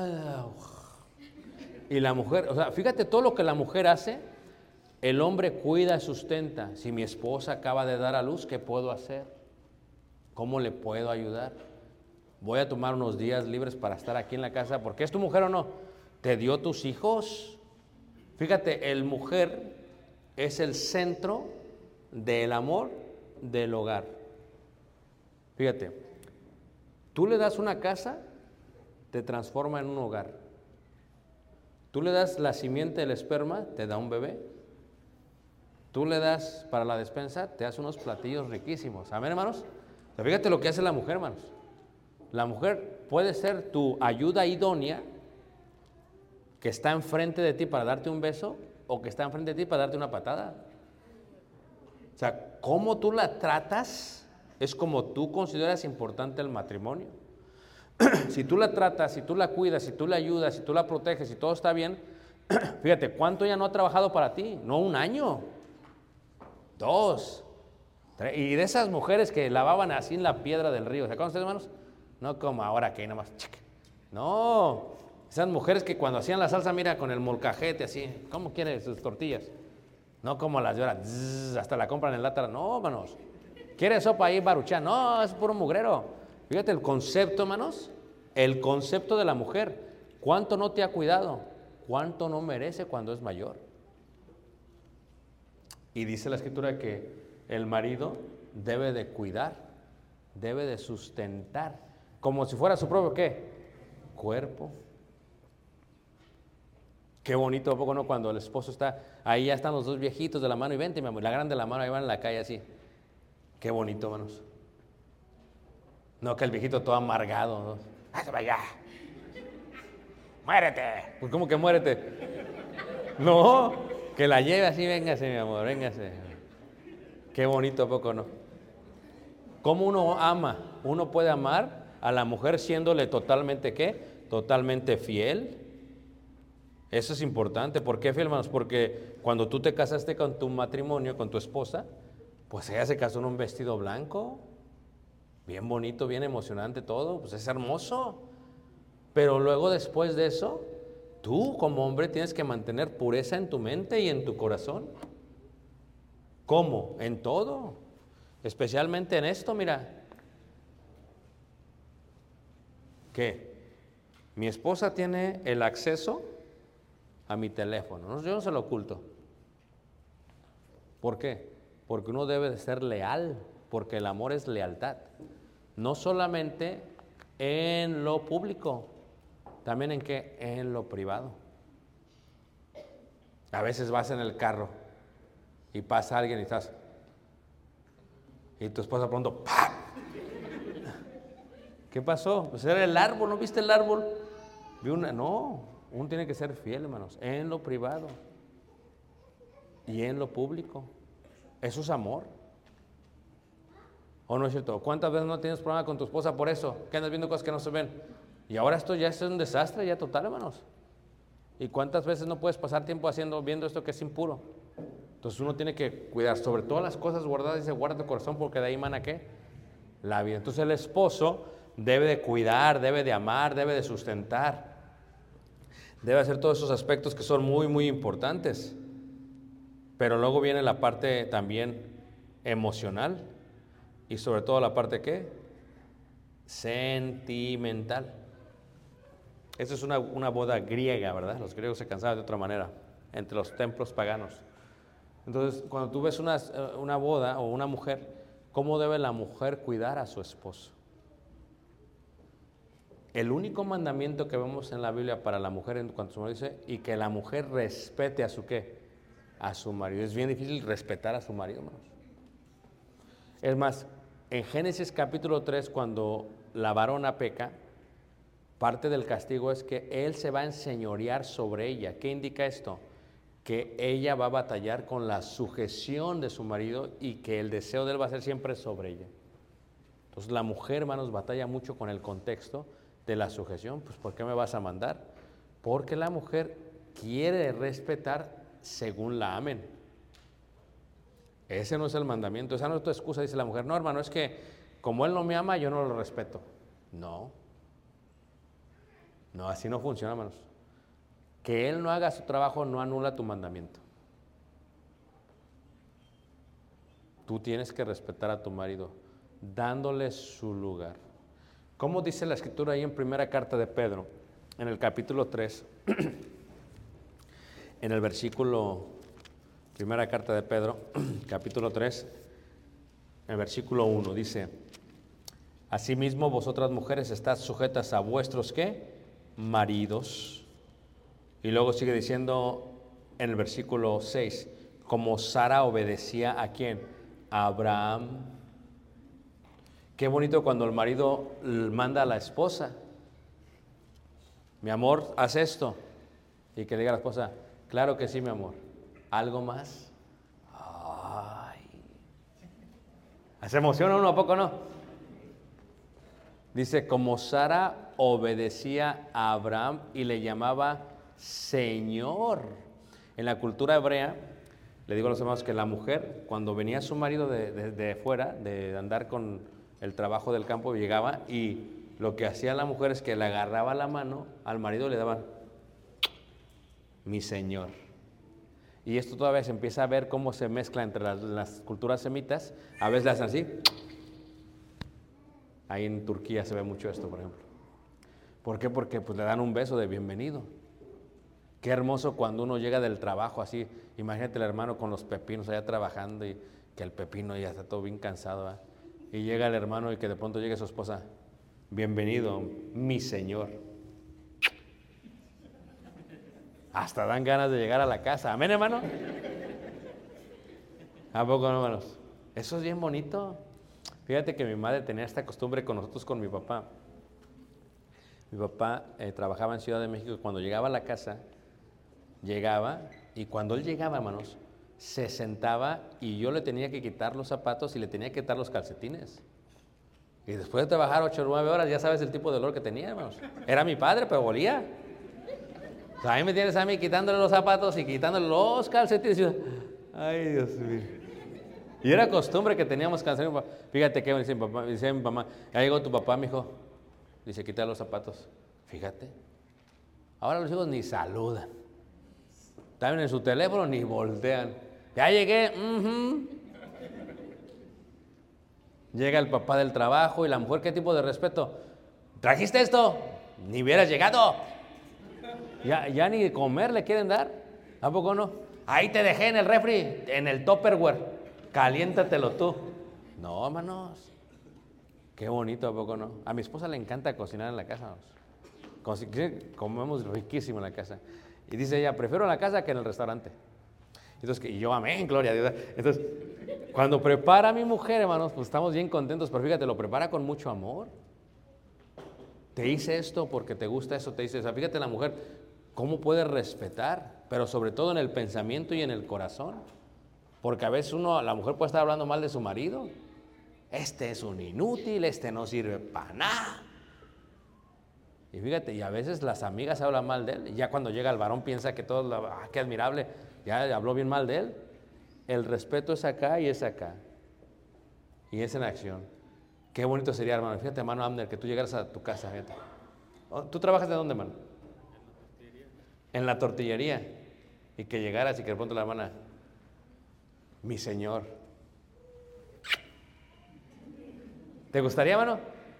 Speaker 6: y la mujer, o sea, fíjate todo lo que la mujer hace. El hombre cuida, sustenta. Si mi esposa acaba de dar a luz, ¿qué puedo hacer? ¿Cómo le puedo ayudar? Voy a tomar unos días libres para estar aquí en la casa, porque es tu mujer o no. ¿Te dio tus hijos? Fíjate, el mujer es el centro del amor del hogar. Fíjate, tú le das una casa, te transforma en un hogar. Tú le das la simiente del esperma, te da un bebé. Tú le das para la despensa, te hace unos platillos riquísimos. Amén, hermanos. Pero fíjate lo que hace la mujer, hermanos. La mujer puede ser tu ayuda idónea, que está enfrente de ti para darte un beso, o que está enfrente de ti para darte una patada. O sea, cómo tú la tratas es como tú consideras importante el matrimonio. Si tú la tratas, si tú la cuidas, si tú la ayudas, si tú la proteges, si todo está bien, fíjate, ¿cuánto ella no ha trabajado para ti? No 1 año, 2, 3, y de esas mujeres que lavaban así en la piedra del río, ¿se acuerdan ustedes, hermanos? No como ahora que hay nada más, no, esas mujeres que cuando hacían la salsa, mira, con el molcajete así, ¿cómo quiere sus tortillas? No como las de ahora, hasta la compran en lata, no, hermanos. ¿Quiere sopa ahí, Baruchán? No, es puro mugrero. Fíjate el concepto, hermanos, el concepto de la mujer. ¿Cuánto no te ha cuidado? ¿Cuánto no merece cuando es mayor? Y dice la Escritura que el marido debe de cuidar, debe de sustentar, como si fuera su propio, ¿qué? Cuerpo. Qué bonito, ¿a poco no? Cuando el esposo está, ahí ya están los dos viejitos de la mano y vente, mi amor, la grande de la mano, ahí van en la calle así. Qué bonito, hermanos. No, que el viejito todo amargado, ¿no? ¡Hazte para allá! ¡Muérete! Pues, ¿cómo que muérete? No, que la lleve así, véngase, mi amor, véngase. Qué bonito, ¿a poco no? ¿Cómo uno ama? Uno puede amar a la mujer siéndole totalmente, ¿qué? Totalmente fiel. Eso es importante. ¿Por qué fiel, hermanos? Porque cuando tú te casaste con tu matrimonio, con tu esposa, pues ella se casó en un vestido blanco, bien bonito, bien emocionante todo, pues es hermoso. Pero luego después de eso, tú como hombre tienes que mantener pureza en tu mente y en tu corazón. ¿Cómo? En todo, especialmente en esto, mira. ¿Qué? Mi esposa tiene el acceso a mi teléfono, yo no se lo oculto. ¿Por qué? Porque uno debe de ser leal, porque el amor es lealtad. No solamente en lo público, también en qué, en lo privado. A veces vas en el carro y pasa alguien y estás, y tu esposa pronto, ¡pam! ¿Qué pasó? Pues era el árbol, ¿no viste el árbol? Vi una, no, uno tiene que ser fiel, hermanos, en lo privado y en lo público. Eso es amor. ¿O no es cierto? ¿Cuántas veces no tienes problema con tu esposa por eso? Que andas viendo cosas que no se ven. Y ahora esto ya es un desastre, ya total, hermanos. ¿Y cuántas veces no puedes pasar tiempo viendo esto que es impuro? Entonces uno tiene que cuidar sobre todas las cosas guardadas, dice, guarda tu corazón porque de ahí mana ¿qué? La vida. Entonces el esposo debe de cuidar, debe de amar, debe de sustentar. Debe hacer todos esos aspectos que son muy, muy importantes. Pero luego viene la parte también emocional y sobre todo la parte ¿qué? Sentimental. Esa es una boda griega, ¿verdad? Los griegos se cansaban de otra manera, entre los templos paganos. Entonces, cuando tú ves una boda o una mujer, ¿cómo debe la mujer cuidar a su esposo? El único mandamiento que vemos en la Biblia para la mujer en cuanto se dice, y que la mujer respete a su ¿qué? a su marido. Es bien difícil respetar a su marido, hermanos. Es más, en Génesis capítulo 3, cuando la varona peca, parte del castigo es que él se va a enseñorear sobre ella. ¿Qué indica esto? Que ella va a batallar con la sujeción de su marido y que el deseo de él va a ser siempre sobre ella. Entonces la mujer, hermanos, batalla mucho con el contexto de la sujeción. Pues ¿por qué me vas a mandar? Porque la mujer quiere respetar según la amen. Ese no es el mandamiento, esa no es tu excusa, dice la mujer. No, hermano, es que como él no me ama, yo no lo respeto. No, así no funciona, hermanos. Que él no haga su trabajo no anula tu mandamiento. Tú tienes que respetar a tu marido, dándole su lugar. ¿Cómo dice la escritura ahí en primera carta de Pedro, en el capítulo 3, en el versículo, primera carta de Pedro, capítulo 3, en el versículo 1, dice: asimismo vosotras mujeres estad sujetas a vuestros, ¿qué? Maridos. Y luego sigue diciendo en el versículo 6, como Sara obedecía ¿a quién? A Abraham. Qué bonito cuando el marido manda a la esposa: mi amor, haz esto. Y que diga la esposa: claro que sí, mi amor. ¿Algo más? Ay. ¿Se emociona uno a poco, no? Dice, como Sara obedecía a Abraham y le llamaba Señor. En la cultura hebrea, le digo a los hermanos que la mujer, cuando venía su marido de fuera, de andar con el trabajo del campo, llegaba y lo que hacía la mujer es que le agarraba la mano al marido y le daban: mi señor. Y esto todavía se empieza a ver cómo se mezcla entre las culturas semitas. A veces le hacen así. Ahí en Turquía se ve mucho esto, por ejemplo. ¿Por qué? Porque pues le dan un beso de bienvenido. Qué hermoso cuando uno llega del trabajo así. Imagínate el hermano con los pepinos allá trabajando y que el pepino ya está todo bien cansado, ¿verdad? Y llega el hermano y que de pronto llegue su esposa: bienvenido, mi señor. Hasta dan ganas de llegar a la casa. ¿Amén, hermano? ¿A poco no, hermanos? Eso es bien bonito. Fíjate que mi madre tenía esta costumbre con nosotros, con mi papá. Mi papá trabajaba en Ciudad de México y cuando llegaba a la casa, llegaba y cuando él llegaba, hermanos, se sentaba y yo le tenía que quitar los zapatos y le tenía que quitar los calcetines. Y después de trabajar 8 o 9 horas, ya sabes el tipo de olor que tenía, hermanos. Era mi padre, pero olía. O sea, ahí me tienes a mí quitándole los zapatos y quitándole los calcetines. Y yo, ay, Dios mío. Y era costumbre que teníamos que hacer. Fíjate que dice mi mamá: ya llegó tu papá, mijo. Dice, quita los zapatos. Fíjate. Ahora los hijos ni saludan. Están en su teléfono, ni voltean. Ya llegué. Llega el papá del trabajo y la mujer, ¿qué tipo de respeto? ¿Trajiste esto? Ni hubieras llegado. Ya ni de comer le quieren dar. ¿A poco no? Ahí te dejé en el refri, en el Tupperware. Caliéntatelo tú. No, hermanos. Qué bonito, ¿a poco no? A mi esposa le encanta cocinar en la casa. Comemos riquísimo en la casa. Y dice ella: prefiero en la casa que en el restaurante. Entonces, y yo, amén, gloria a Dios. Entonces, cuando prepara a mi mujer, hermanos, pues estamos bien contentos. Pero fíjate, lo prepara con mucho amor. Te hice esto porque te gusta eso, te hice eso. Fíjate la mujer, cómo puede respetar, pero sobre todo en el pensamiento y en el corazón. Porque a veces la mujer puede estar hablando mal de su marido. Este es un inútil, este no sirve para nada. Y fíjate, y a veces las amigas hablan mal de él. Y ya cuando llega el varón piensa que todo, qué admirable, ya habló bien mal de él. El respeto es acá y es acá. Y es en acción. Qué bonito sería, hermano. Fíjate, hermano Abner, que tú llegaras a tu casa, fíjate. ¿Tú trabajas de dónde, hermano? En la tortillería. Y que llegaras y que de pronto la hermana: mi señor. ¿Te gustaría, hermano?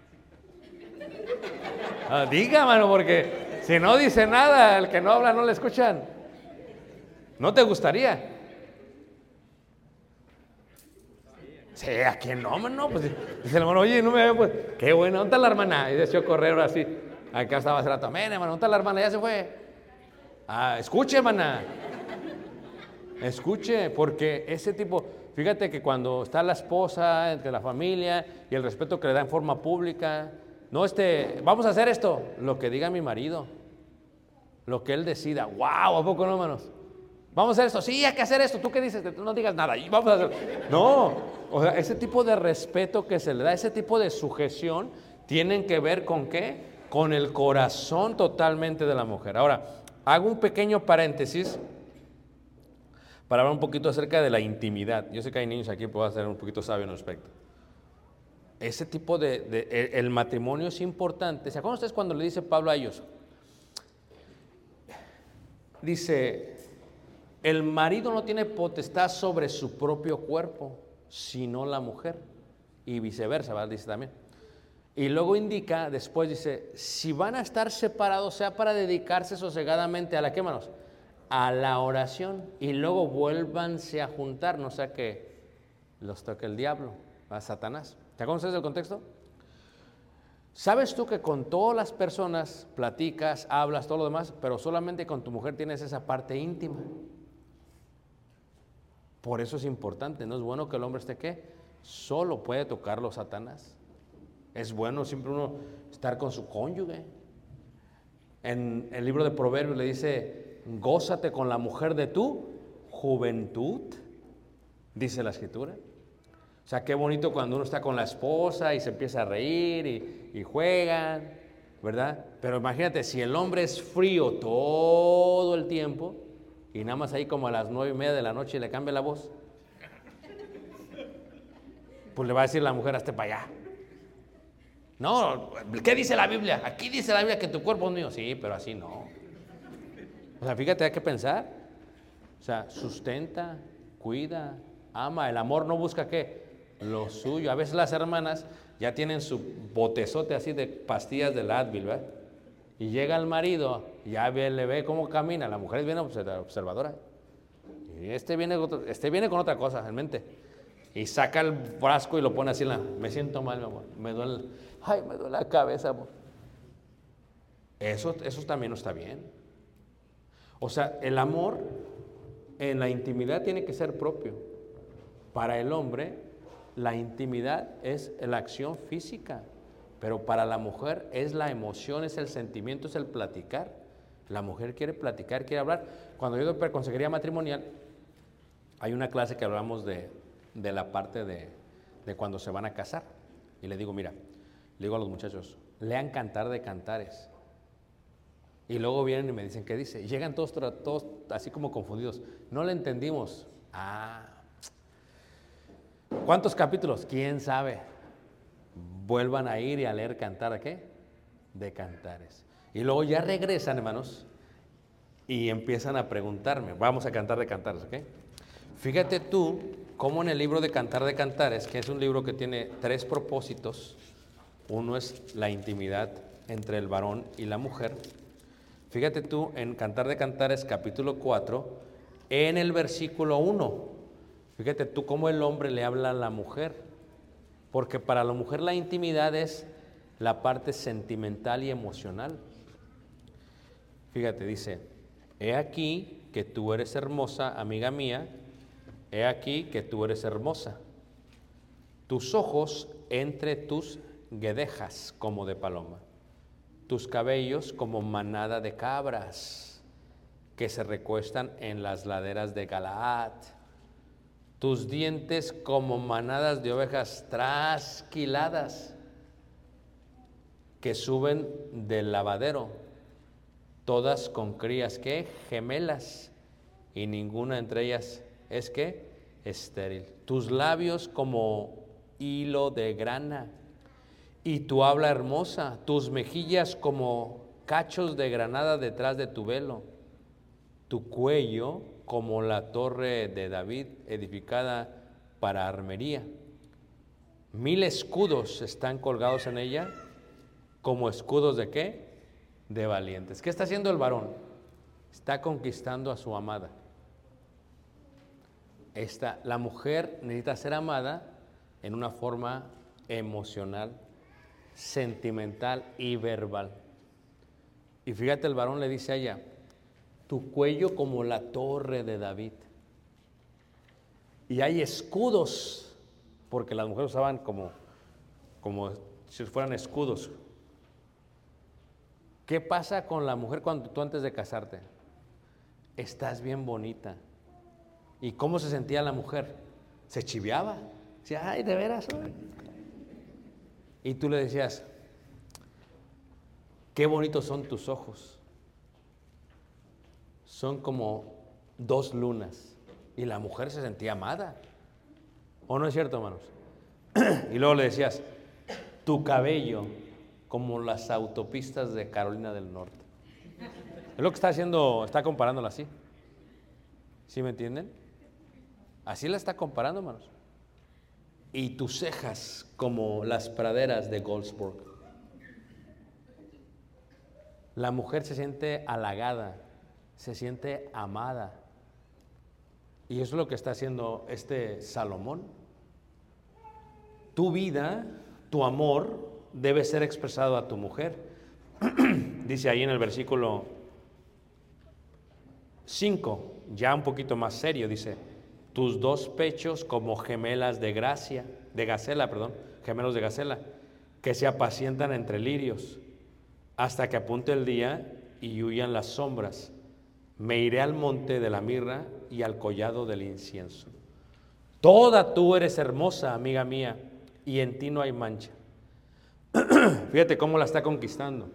Speaker 6: Diga, hermano, porque si no dice nada, el que no habla no le escuchan. ¿No te gustaría? Sí, ¿a quién no, hermano? Pues dice el hermano: oye, no me había pues. Qué bueno, ¿dónde está la hermana? Y decidió correr así. Acá estaba hace rato: amén, hermano, ¿dónde está la hermana? Ya se fue. Escuche, hermana. Escuche, porque ese tipo, fíjate que cuando está la esposa, entre la familia y el respeto que le da en forma pública, no vamos a hacer esto, lo que diga mi marido, lo que él decida. ¡Wow! ¿A poco no, hermanos? Vamos a hacer esto, sí, hay que hacer esto. ¿Tú qué dices? Tú no digas nada y vamos a hacer. No, o sea, ese tipo de respeto que se le da, ese tipo de sujeción, tienen que ver con ¿qué? Con el corazón totalmente de la mujer. Ahora, hago un pequeño paréntesis para hablar un poquito acerca de la intimidad. Yo sé que hay niños aquí, puedo ser un poquito sabio en el respecto. Ese tipo el matrimonio es importante. ¿Se acuerdan ustedes cuando le dice Pablo a ellos? Dice, el marido no tiene potestad sobre su propio cuerpo, sino la mujer. Y viceversa, ¿verdad? Dice también. Y luego indica, después dice, si van a estar separados, sea para dedicarse sosegadamente a la, ¿qué, hermanos? A la oración. Y luego vuélvanse a juntar, no sea que los toque el diablo, a Satanás. ¿Te acuerdas del contexto? ¿Sabes tú que con todas las personas platicas, hablas, todo lo demás, pero solamente con tu mujer tienes esa parte íntima? Por eso es importante, no es bueno que el hombre esté ¿qué? Solo puede tocarlo Satanás. Es bueno siempre uno estar con su cónyuge. En el libro de Proverbios le dice, gózate con la mujer de tu juventud, dice la Escritura. O sea, qué bonito cuando uno está con la esposa y se empieza a reír y juegan, ¿verdad? Pero imagínate, si el hombre es frío todo el tiempo y nada más ahí como a las 9:30 de la noche le cambia la voz, pues le va a decir la mujer, hazte para allá. No, ¿qué dice la Biblia? Aquí dice la Biblia que tu cuerpo es mío. Sí, pero así no. O sea, fíjate, hay que pensar. O sea, sustenta, cuida, ama. El amor no busca ¿qué? Lo suyo. A veces las hermanas ya tienen su botezote así de pastillas del Advil, ¿verdad? Y llega el marido, ya le ve cómo camina. La mujer es bien observadora. Y este viene con otra cosa en mente. Y saca el frasco y lo pone así me siento mal, mi amor. Me duele la cabeza, amor. Eso también no está bien. O sea, el amor en la intimidad tiene que ser propio. Para el hombre, la intimidad es la acción física, pero para la mujer es la emoción, es el sentimiento, es el platicar. La mujer quiere platicar, quiere hablar. Cuando yo doy consejería matrimonial, hay una clase que hablamos de la parte de cuando se van a casar. Y le digo, mira, le digo a los muchachos, lean Cantar de Cantares. Y luego vienen y me dicen, ¿qué dice? Y llegan todos así como confundidos. No le entendimos. ¿Cuántos capítulos? ¿Quién sabe? Vuelvan a ir y a leer Cantar ¿de qué? De Cantares. Y luego ya regresan, hermanos, y empiezan a preguntarme. Vamos a Cantar de Cantares, ¿ok? Fíjate tú cómo en el libro de Cantar de Cantares, que es un libro que tiene 3 propósitos, uno es la intimidad entre el varón y la mujer. Fíjate tú en Cantar de Cantares capítulo 4, en el versículo 1, fíjate tú cómo el hombre le habla a la mujer, porque para la mujer la intimidad es la parte sentimental y emocional. Fíjate, dice, he aquí que tú eres hermosa, amiga mía, he aquí que tú eres hermosa, tus ojos entre tus guedejas como de paloma, tus cabellos como manada de cabras que se recuestan en las laderas de Galaad, tus dientes como manadas de ovejas trasquiladas que suben del lavadero, todas con crías que gemelas y ninguna entre ellas es que estéril. Tus labios como hilo de grana y tu habla hermosa, tus mejillas como cachos de granada detrás de tu velo, tu cuello como la torre de David edificada para armería. 1000 escudos están colgados en ella, como escudos ¿de qué? De valientes. ¿Qué está haciendo el varón? Está conquistando a su amada. La mujer necesita ser amada en una forma emocional, sentimental y verbal. Y fíjate, el varón le dice a ella, tu cuello como la torre de David. Y hay escudos, porque las mujeres usaban como si fueran escudos. ¿Qué pasa con la mujer cuando tú antes de casarte? Estás bien bonita. ¿Y cómo se sentía la mujer? Se chiviaba. Decía, ay, de veras. Y tú le decías, qué bonitos son tus ojos. Son como 2 lunas. Y la mujer se sentía amada. ¿O no es cierto, hermanos? Y luego le decías, tu cabello como las autopistas de Carolina del Norte. Es lo que está haciendo, está comparándola así. ¿Sí me entienden? Así la está comparando, hermanos. Y tus cejas como las praderas de Goldsburg. La mujer se siente halagada, se siente amada. Y eso es lo que está haciendo este Salomón. Tu vida, tu amor, debe ser expresado a tu mujer. Dice ahí en el versículo 5, ya un poquito más serio, dice, tus 2 pechos como gemelas de gacela, gemelos de gacela, que se apacientan entre lirios, hasta que apunte el día y huyan las sombras. Me iré al monte de la mirra y al collado del incienso. Toda tú eres hermosa, amiga mía, y en ti no hay mancha. Fíjate cómo la está conquistando.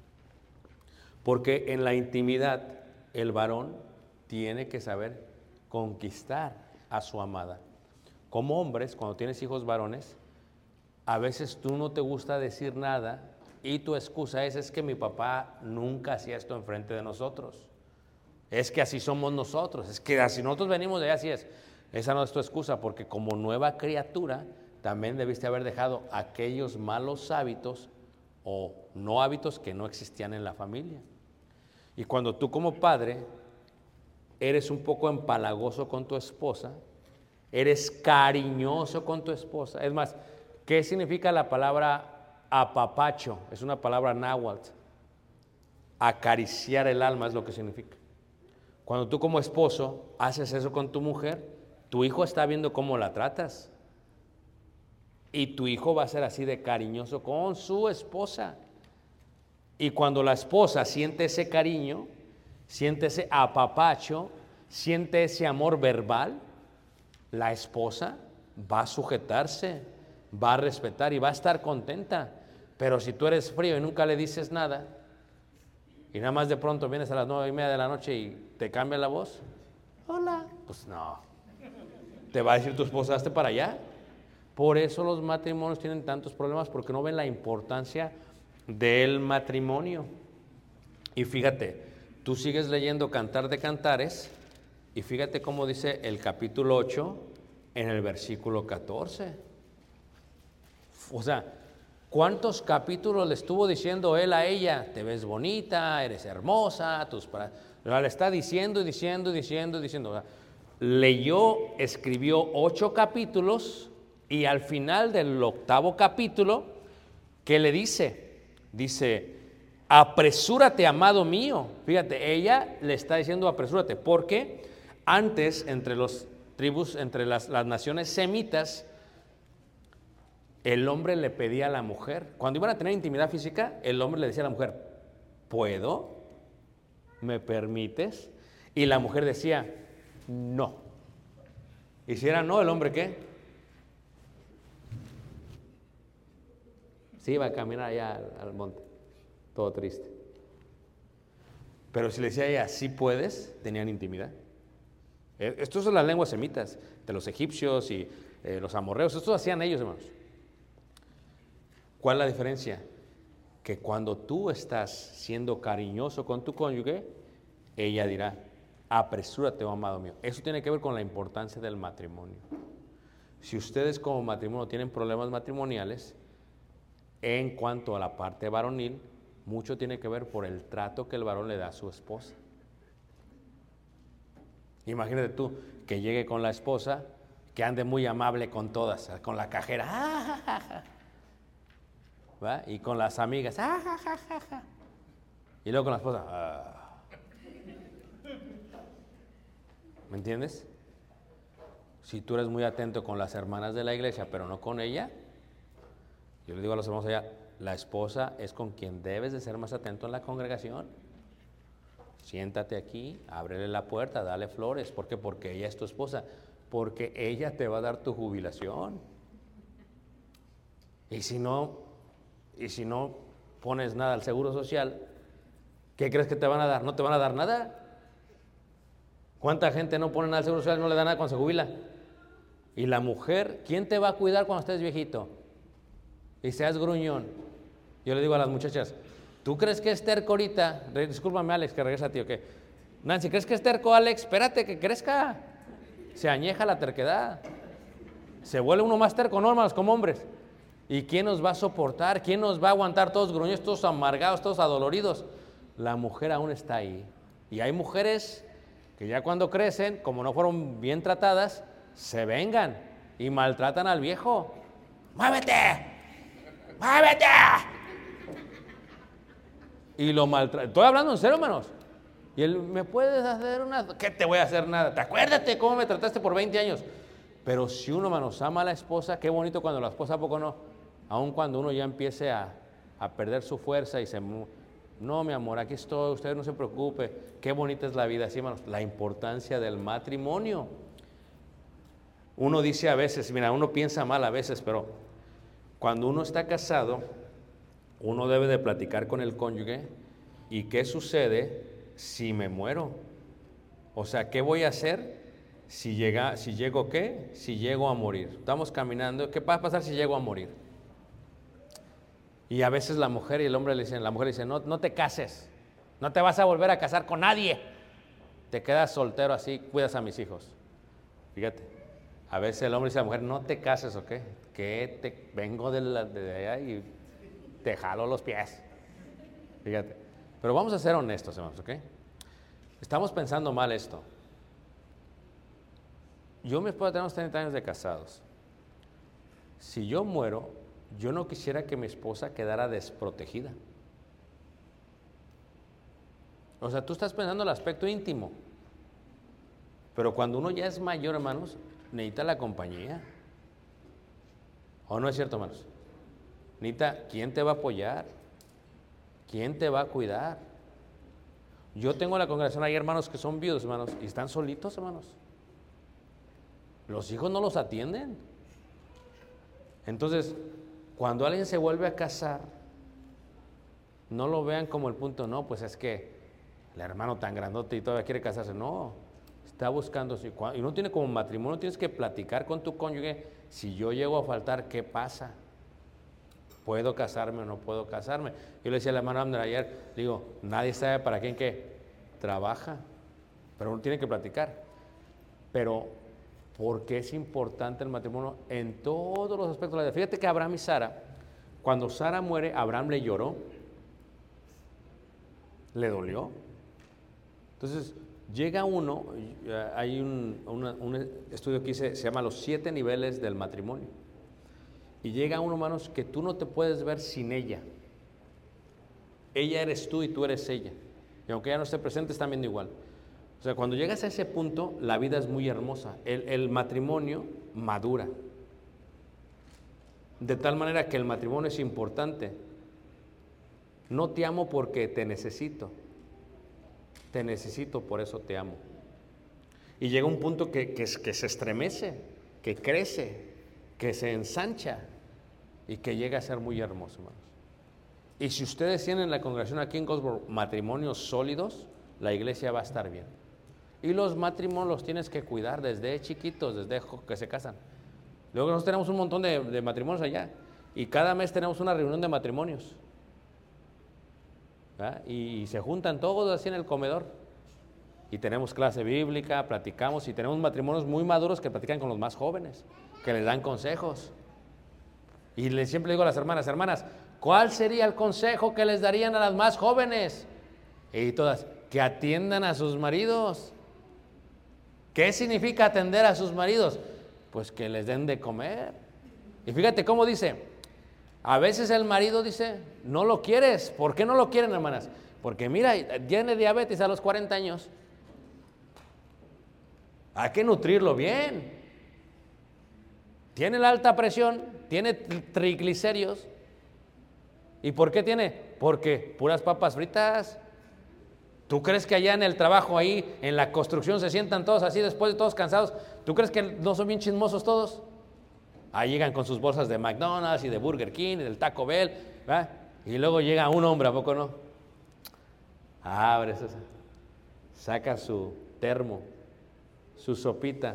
Speaker 6: Porque en la intimidad el varón tiene que saber conquistar a su amada. Como hombres, cuando tienes hijos varones, a veces tú no te gusta decir nada y tu excusa es que mi papá nunca hacía esto enfrente de nosotros. Es que así somos nosotros, es que así nosotros venimos de allá, así es. Esa no es tu excusa, porque como nueva criatura también debiste haber dejado aquellos malos hábitos o no hábitos que no existían en la familia. Y cuando tú como padre eres un poco empalagoso con tu esposa, eres cariñoso con tu esposa. Es más, ¿qué significa la palabra apapacho? Es una palabra náhuatl. Acariciar el alma es lo que significa. Cuando tú como esposo haces eso con tu mujer, tu hijo está viendo cómo la tratas. Y tu hijo va a ser así de cariñoso con su esposa. Y cuando la esposa siente ese cariño, siente ese apapacho, siente ese amor verbal, la esposa va a sujetarse, va a respetar y va a estar contenta. Pero si tú eres frío y nunca le dices nada, y nada más de pronto vienes a las 9:30 de la noche y te cambia la voz, hola, pues no, te va a decir tu esposa, hazte para allá. Por eso los matrimonios tienen tantos problemas, porque no ven la importancia del matrimonio. Y fíjate, tú sigues leyendo Cantar de Cantares y fíjate cómo dice el capítulo 8 en el versículo 14. O sea, ¿cuántos capítulos le estuvo diciendo él a ella? Te ves bonita, eres hermosa, le está diciendo. O sea, escribió 8 capítulos y al final del 8º capítulo, ¿qué le dice? Dice, apresúrate, amado mío. Fíjate, ella le está diciendo apresúrate, porque antes entre las tribus, entre las naciones semitas, el hombre le pedía a la mujer, cuando iban a tener intimidad física, el hombre le decía a la mujer, ¿puedo? ¿Me permites? Y la mujer decía, no. Y si era no, ¿el hombre qué? Sí, iba a caminar allá al monte, todo triste. Pero si le decía a ella, sí puedes, tenían intimidad. Estos son las lenguas semitas, de los egipcios y los amorreos, estos hacían ellos, hermanos. ¿Cuál es la diferencia? Que cuando tú estás siendo cariñoso con tu cónyuge, ella dirá, apresúrate, oh amado mío. Eso tiene que ver con la importancia del matrimonio. Si ustedes como matrimonio tienen problemas matrimoniales, en cuanto a la parte varonil, mucho tiene que ver por el trato que el varón le da a su esposa. Imagínate tú que llegue con la esposa, que ande muy amable con todas, con la cajera, ¿va? Y con las amigas, y luego con la esposa, ¿me entiendes? Si tú eres muy atento con las hermanas de la iglesia, pero no con ella, yo le digo a los hermanos allá, la esposa es con quien debes de ser más atento en la congregación. Siéntate aquí, ábrele la puerta, dale flores. ¿Por qué? Porque ella es tu esposa. Porque ella te va a dar tu jubilación. Y si no pones nada al seguro social, ¿qué crees que te van a dar? ¿No te van a dar nada? ¿Cuánta gente no pone nada al seguro social y no le da nada cuando se jubila? Y la mujer, ¿quién te va a cuidar cuando estés viejito? Y seas gruñón. Yo le digo a las muchachas, ¿tú crees que es terco ahorita? Discúlpame, Alex, que regresa a ti, ¿o qué? Nancy, ¿crees que es terco, Alex? Espérate, que crezca. Se añeja la terquedad. Se vuelve uno más terco, no, hermanos, como hombres. ¿Y quién nos va a soportar? ¿Quién nos va a aguantar todos gruñones, todos amargados, todos adoloridos? La mujer aún está ahí. Y hay mujeres que ya cuando crecen, como no fueron bien tratadas, se vengan y maltratan al viejo. ¡Muévete! ¡Muévete! Y lo maltratan. Estoy hablando en serio, hermanos. Y él, ¿me puedes hacer una? ¿Qué te voy a hacer nada? ¿Te acuérdate cómo me trataste por 20 años? Pero si uno, hermanos, ama a la esposa, qué bonito cuando la esposa, ¿a poco no? Aun cuando uno ya empiece a perder su fuerza y se... No, mi amor, aquí estoy, usted no se preocupe. Qué bonita es la vida, sí, hermanos. La importancia del matrimonio. Uno dice a veces, mira, uno piensa mal a veces, pero cuando uno está casado, uno debe de platicar con el cónyuge y qué sucede si me muero. O sea, ¿qué voy a hacer si llego qué? Si llego a morir. Estamos caminando, ¿qué va a pasar si llego a morir? Y a veces la mujer y el hombre le dicen, la mujer le dice, no te cases, no te vas a volver a casar con nadie. Te quedas soltero así, cuidas a mis hijos. Fíjate, a veces el hombre dice a la mujer, no te cases, ¿o qué? Que vengo de allá y te jalo los pies. Fíjate. Pero vamos a ser honestos, hermanos, ¿ok? Estamos pensando mal esto. Yo y mi esposa tenemos 30 años de casados. Si yo muero, yo no quisiera que mi esposa quedara desprotegida. O sea, tú estás pensando en el aspecto íntimo. Pero cuando uno ya es mayor, hermanos, necesita la compañía. ¿O no es cierto, hermanos? Necesita, ¿quién te va a apoyar? ¿Quién te va a cuidar? Yo tengo en la congregación ahí hermanos que son viudos, hermanos, y están solitos, hermanos. Los hijos no los atienden. Entonces, cuando alguien se vuelve a casar, no lo vean como el punto, no, pues es que el hermano tan grandote y todavía quiere casarse. No, está buscando, y no tiene como matrimonio, tienes que platicar con tu cónyuge, si yo llego a faltar, ¿qué pasa? ¿Puedo casarme o no puedo casarme? Yo le decía al hermano Abner ayer, digo, nadie sabe para quién que trabaja, pero uno tiene que platicar. Pero, ¿por qué es importante el matrimonio en todos los aspectos de la vida? Fíjate que Abraham y Sara, cuando Sara muere, Abraham le lloró, le dolió. Entonces, llega uno, hay un estudio que se llama Los 7 niveles del matrimonio. Y llega uno, hermanos, que tú no te puedes ver sin ella. Ella eres tú y tú eres ella. Y aunque ella no esté presente, están viendo igual. O sea, cuando llegas a ese punto, la vida es muy hermosa. El matrimonio madura. De tal manera que el matrimonio es importante. No te amo porque te necesito. Te necesito, por eso te amo. Y llega un punto que se estremece, que crece, que se ensancha y que llega a ser muy hermoso, hermanos. Y si ustedes tienen en la congregación aquí en Goldsboro matrimonios sólidos, la iglesia va a estar bien. Y los matrimonios los tienes que cuidar desde chiquitos, desde que se casan. Luego nosotros tenemos un montón de matrimonios allá y cada mes tenemos una reunión de matrimonios. ¿Verdad? Y se juntan todos así en el comedor y tenemos clase bíblica, platicamos y tenemos matrimonios muy maduros que platican con los más jóvenes, que les dan consejos. Y siempre digo a las hermanas, ¿cuál sería el consejo que les darían a las más jóvenes? Y todas, que atiendan a sus maridos. ¿Qué significa atender a sus maridos? Pues que les den de comer. Y fíjate cómo dice, a veces el marido dice, no lo quieres. ¿Por qué no lo quieren, hermanas? Porque mira, tiene diabetes a los 40 años. Hay que nutrirlo bien. tiene la alta presión, tiene triglicéridos. ¿Y por qué tiene? Porque puras papas fritas. ¿Tú crees que allá en el trabajo, ahí en la construcción, se sientan todos así después de todos cansados? ¿Tú crees que no son bien chismosos todos? Ahí llegan con sus bolsas de McDonald's y de Burger King y del Taco Bell, ¿verdad? Y luego llega un hombre, ¿a poco no? Abre eso, saca su termo, su sopita.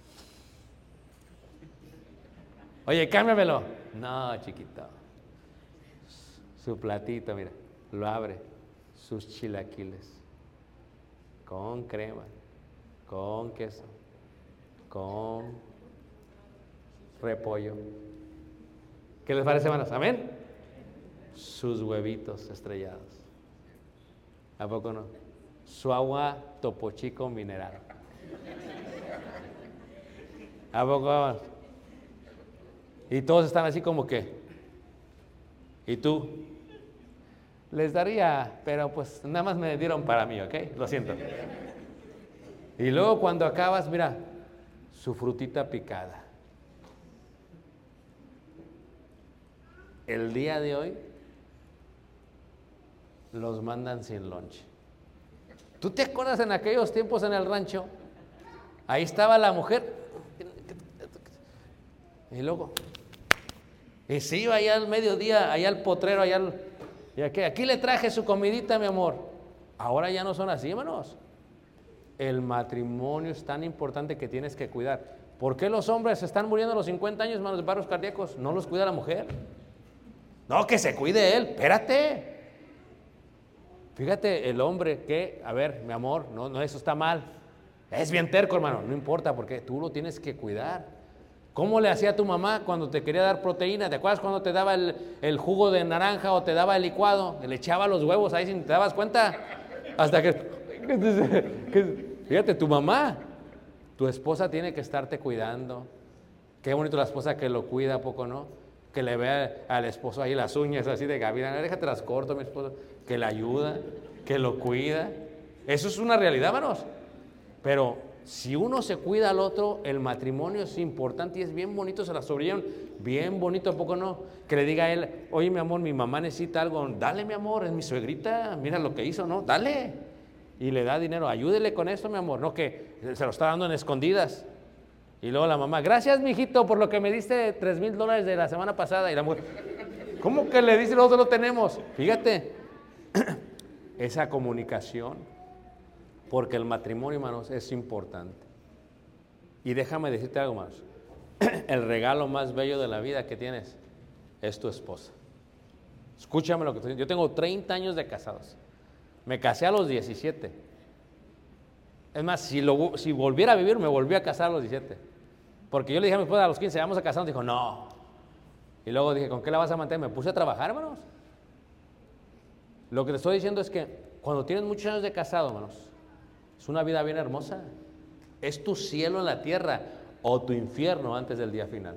Speaker 6: Oye, cámbiamelo. No, chiquito. Su platito, mira, lo abre, sus chilaquiles, con crema, con queso, con repollo. ¿Qué les parece, hermanos? ¿Amén? Sus huevitos estrellados. ¿A poco no? Su agua Topo Chico mineral. ¿A poco vamos? Y todos están así como que. ¿Y tú? Les daría, pero pues nada más me dieron para mí, ¿ok? Lo siento. Y luego cuando acabas, mira, su frutita picada. El día de hoy los mandan sin lunch. ¿Tú te acuerdas en aquellos tiempos en el rancho? Ahí estaba la mujer. Y luego, y se iba allá al mediodía, allá al potrero, allá al... Y aquí le traje su comidita, mi amor. Ahora ya no son así, hermanos. El matrimonio es tan importante que tienes que cuidar. ¿Por qué los hombres se están muriendo a los 50 años, hermanos, de paros cardíacos? ¿No los cuida la mujer? No, que se cuide él. Espérate. Fíjate, el hombre que, a ver, mi amor, no, eso está mal. Es bien terco, hermano. No importa, porque tú lo tienes que cuidar. ¿Cómo le hacía tu mamá cuando te quería dar proteína? ¿Te acuerdas cuando te daba el jugo de naranja o te daba el licuado? Le echaba los huevos ahí sin te dabas cuenta. Hasta que fíjate, tu mamá, tu esposa tiene que estarte cuidando. Qué bonito la esposa que lo cuida, ¿a poco no? Que le vea al esposo ahí las uñas así de gavina. Déjate las corto, mi esposo. Que le ayuda, que lo cuida. Eso es una realidad, hermanos. Pero si uno se cuida al otro, el matrimonio es importante y es bien bonito, se la sobrellevan bien bonito, ¿a poco no? Que le diga a él, oye, mi amor, mi mamá necesita algo, dale, mi amor, es mi suegrita, mira lo que hizo, ¿no? Dale. Y le da dinero, ayúdele con esto, mi amor, no que se lo está dando en escondidas. Y luego la mamá, gracias, mijito, por lo que me diste $3,000 de la semana pasada. Y la mujer, ¿cómo que le dice nosotros lo tenemos? Fíjate, esa comunicación. Porque el matrimonio, hermanos, es importante. Y déjame decirte algo más. El regalo más bello de la vida que tienes es tu esposa. Escúchame lo que estoy diciendo. Yo tengo 30 años de casados. Me casé a los 17. Es más, si volviera a vivir, me volví a casar a los 17. Porque yo le dije a mi esposa a los 15, vamos a casarnos. Dijo, no. Y luego dije, ¿con qué la vas a mantener? Me puse a trabajar, hermanos. Lo que te estoy diciendo es que cuando tienes muchos años de casado, hermanos, es una vida bien hermosa. Es tu cielo en la tierra o tu infierno antes del día final.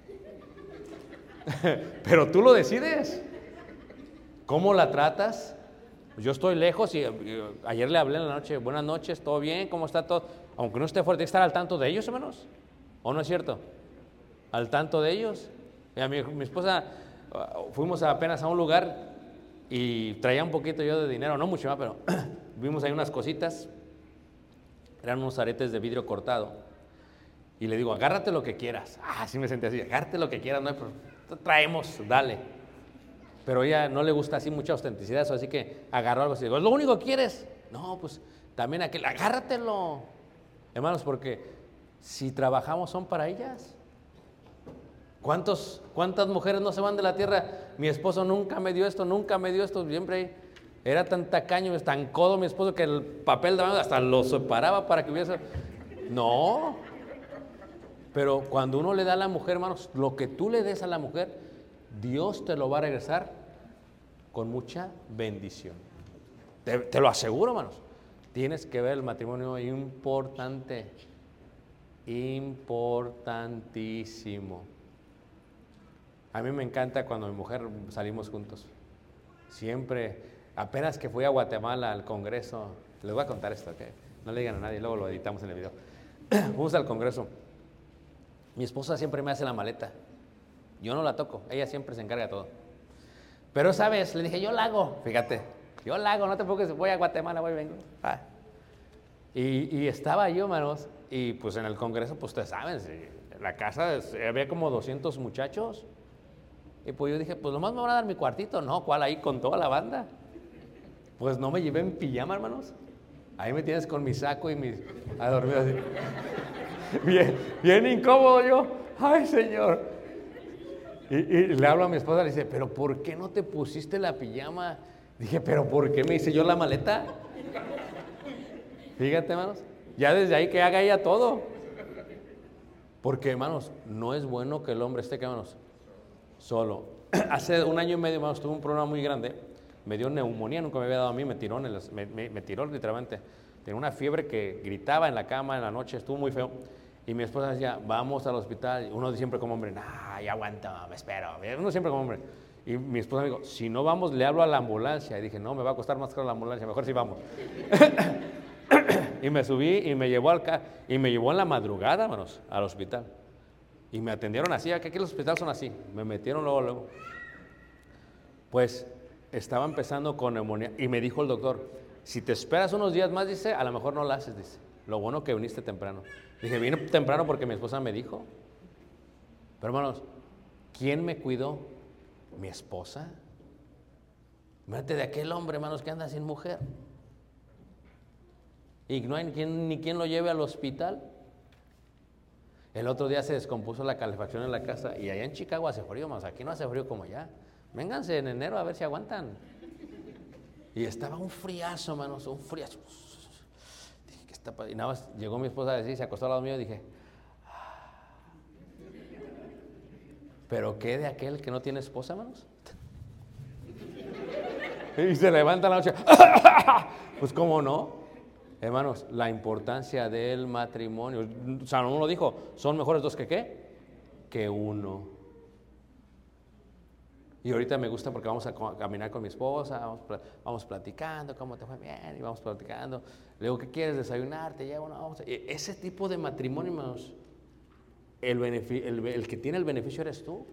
Speaker 6: Pero tú lo decides. ¿Cómo la tratas? Yo estoy lejos y ayer le hablé en la noche, buenas noches, ¿todo bien? ¿Cómo está todo? Aunque no esté fuerte, hay que estar al tanto de ellos, hermanos. ¿O no es cierto? Al tanto de ellos. Mi esposa, fuimos apenas a un lugar y traía un poquito yo de dinero, no mucho más, pero vimos ahí unas cositas. Eran unos aretes de vidrio cortado. Y le digo, agárrate lo que quieras. Sí me senté así, agárrate lo que quieras, no hay problema. Traemos, dale. Pero a ella no le gusta así mucha ostenticidad, así que agarró algo así. Digo, ¿es lo único que quieres? No, pues también aquel, agárratelo. Hermanos, porque si trabajamos son para ellas. ¿Cuántas mujeres no se van de la tierra? Mi esposo nunca me dio esto, siempre era tan tacaño, tan codo mi esposo que el papel de baño hasta lo separaba para que hubiese... No. Pero cuando uno le da a la mujer, hermanos, lo que tú le des a la mujer, Dios te lo va a regresar con mucha bendición. Te lo aseguro, hermanos. Tienes que ver el matrimonio importante, importantísimo. A mí me encanta cuando mi mujer salimos juntos. Siempre... Apenas que fui a Guatemala al Congreso, les voy a contar esto, ¿ok? No le digan a nadie, luego lo editamos en el video. Fuimos al Congreso Mi esposa siempre me hace la maleta. Yo no la toco, ella siempre se encarga de todo. Pero esa vez le dije, yo la hago, fíjate, yo la hago, no te preocupes, voy a Guatemala, voy y vengo. Y estaba yo, hermanos, y pues en el Congreso, pues ustedes saben, la casa había como 200 muchachos. Y pues yo dije, pues nomás me van a dar mi cuartito. No, ¿cuál ahí con toda la banda? Pues no me llevé en pijama, hermanos. Ahí me tienes con mi saco y a dormir así. Bien incómodo yo. Ay, Señor. Y le hablo a mi esposa, le dice, pero ¿por qué no te pusiste la pijama? Dije, pero ¿por qué me hice yo la maleta? Fíjate, hermanos, ya desde ahí que haga ella todo. Porque, hermanos, no es bueno que el hombre esté, hermanos, solo. Hace 1 año y medio, hermanos, tuve un problema muy grande. Me dio neumonía, nunca me había dado a mí, me tiró literalmente. Tenía una fiebre que gritaba en la cama en la noche, estuvo muy feo. Y mi esposa decía, vamos al hospital. Uno siempre como hombre, nah, ya aguanto, me espero. Uno siempre como hombre. Y mi esposa me dijo, si no vamos, le hablo a la ambulancia. Y dije, no, me va a costar más caro la ambulancia, mejor si vamos. Y me subí y me llevó en la madrugada, hermanos, al hospital. Y me atendieron así, aquí los hospitales son así. Me metieron luego. Pues estaba empezando con neumonía y me dijo el doctor, si te esperas unos días más, dice, a lo mejor no la haces, dice. Lo bueno que viniste temprano. Dije, vine temprano porque mi esposa me dijo. Pero hermanos, ¿quién me cuidó? Mi esposa. Mírate de aquel hombre, hermanos, que anda sin mujer. Y no hay ni quien lo lleve al hospital. El otro día se descompuso la calefacción en la casa y allá en Chicago hace frío, más aquí no hace frío como allá. Vénganse en enero a ver si aguantan. Y estaba un friazo, hermanos, un friazo. Dije, ¿qué está pasando? Y nada más llegó mi esposa a decir, se acostó al lado mío y dije, ¿pero qué de aquel que no tiene esposa, hermanos? Y se levanta la noche. Pues cómo no. Hermanos, la importancia del matrimonio. Salomón lo dijo, son mejores dos que ¿qué? Que uno. Y ahorita me gusta porque vamos a caminar con mi esposa, vamos platicando, ¿cómo te fue? Bien, y vamos platicando. Le digo, ¿qué quieres desayunar? Te llevo, no, ese tipo de matrimonio, hermanos, el que tiene el beneficio eres tú.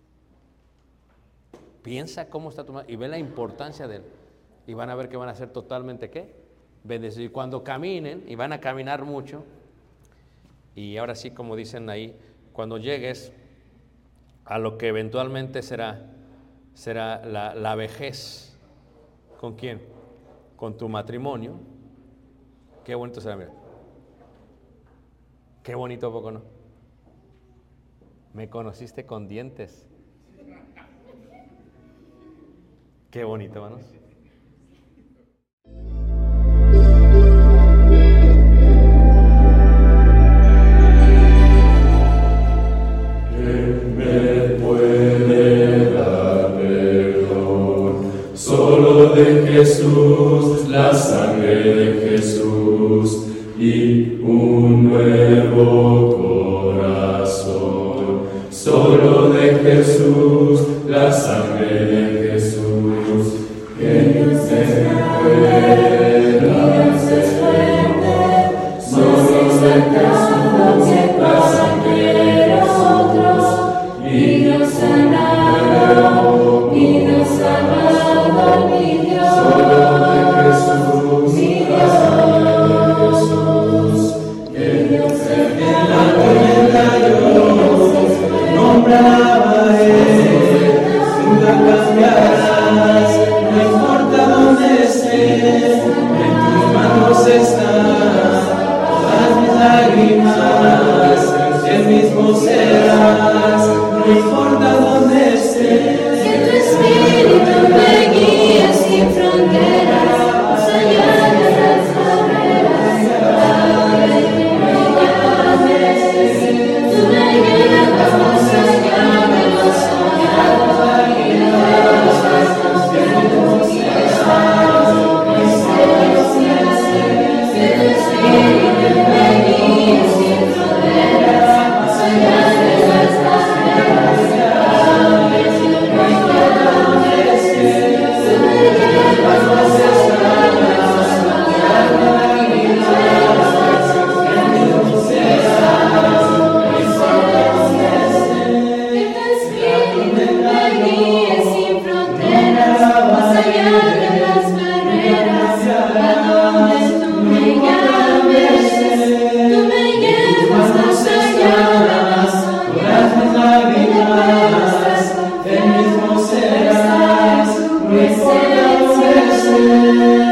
Speaker 6: Piensa cómo está tu matrimonio y ve la importancia de él. Y van a ver que van a ser totalmente, ¿qué? Bendecidos. Y cuando caminen, y van a caminar mucho, y ahora sí, como dicen ahí, cuando llegues a lo que eventualmente será la vejez. ¿Con quién? Con tu matrimonio. Qué bonito será, mira. Qué bonito, ¿a poco no? Me conociste con dientes. Qué bonito, hermanos.
Speaker 4: De Jesús, la sangre de Jesús y un nuevo corazón. Solo de Jesús, la sangre de Jesús. Que Dios es grande, Dios es fuerte, solo de Jesús, la sangre de nosotros. Y Dios sanado, y Dios sanado. Solo de Jesús, mi Dios, que Dios en la tormenta yo nombraba Él, nunca cambiarás, no importa dónde estés, en tus manos están todas mis lágrimas, el mismo serás, no importa dónde estés. Que tu espíritu me guíe sin fronteras, más allá de las barreras, tú me llevas más allá de los soñados, y de los vastos vientos y estados, Amen.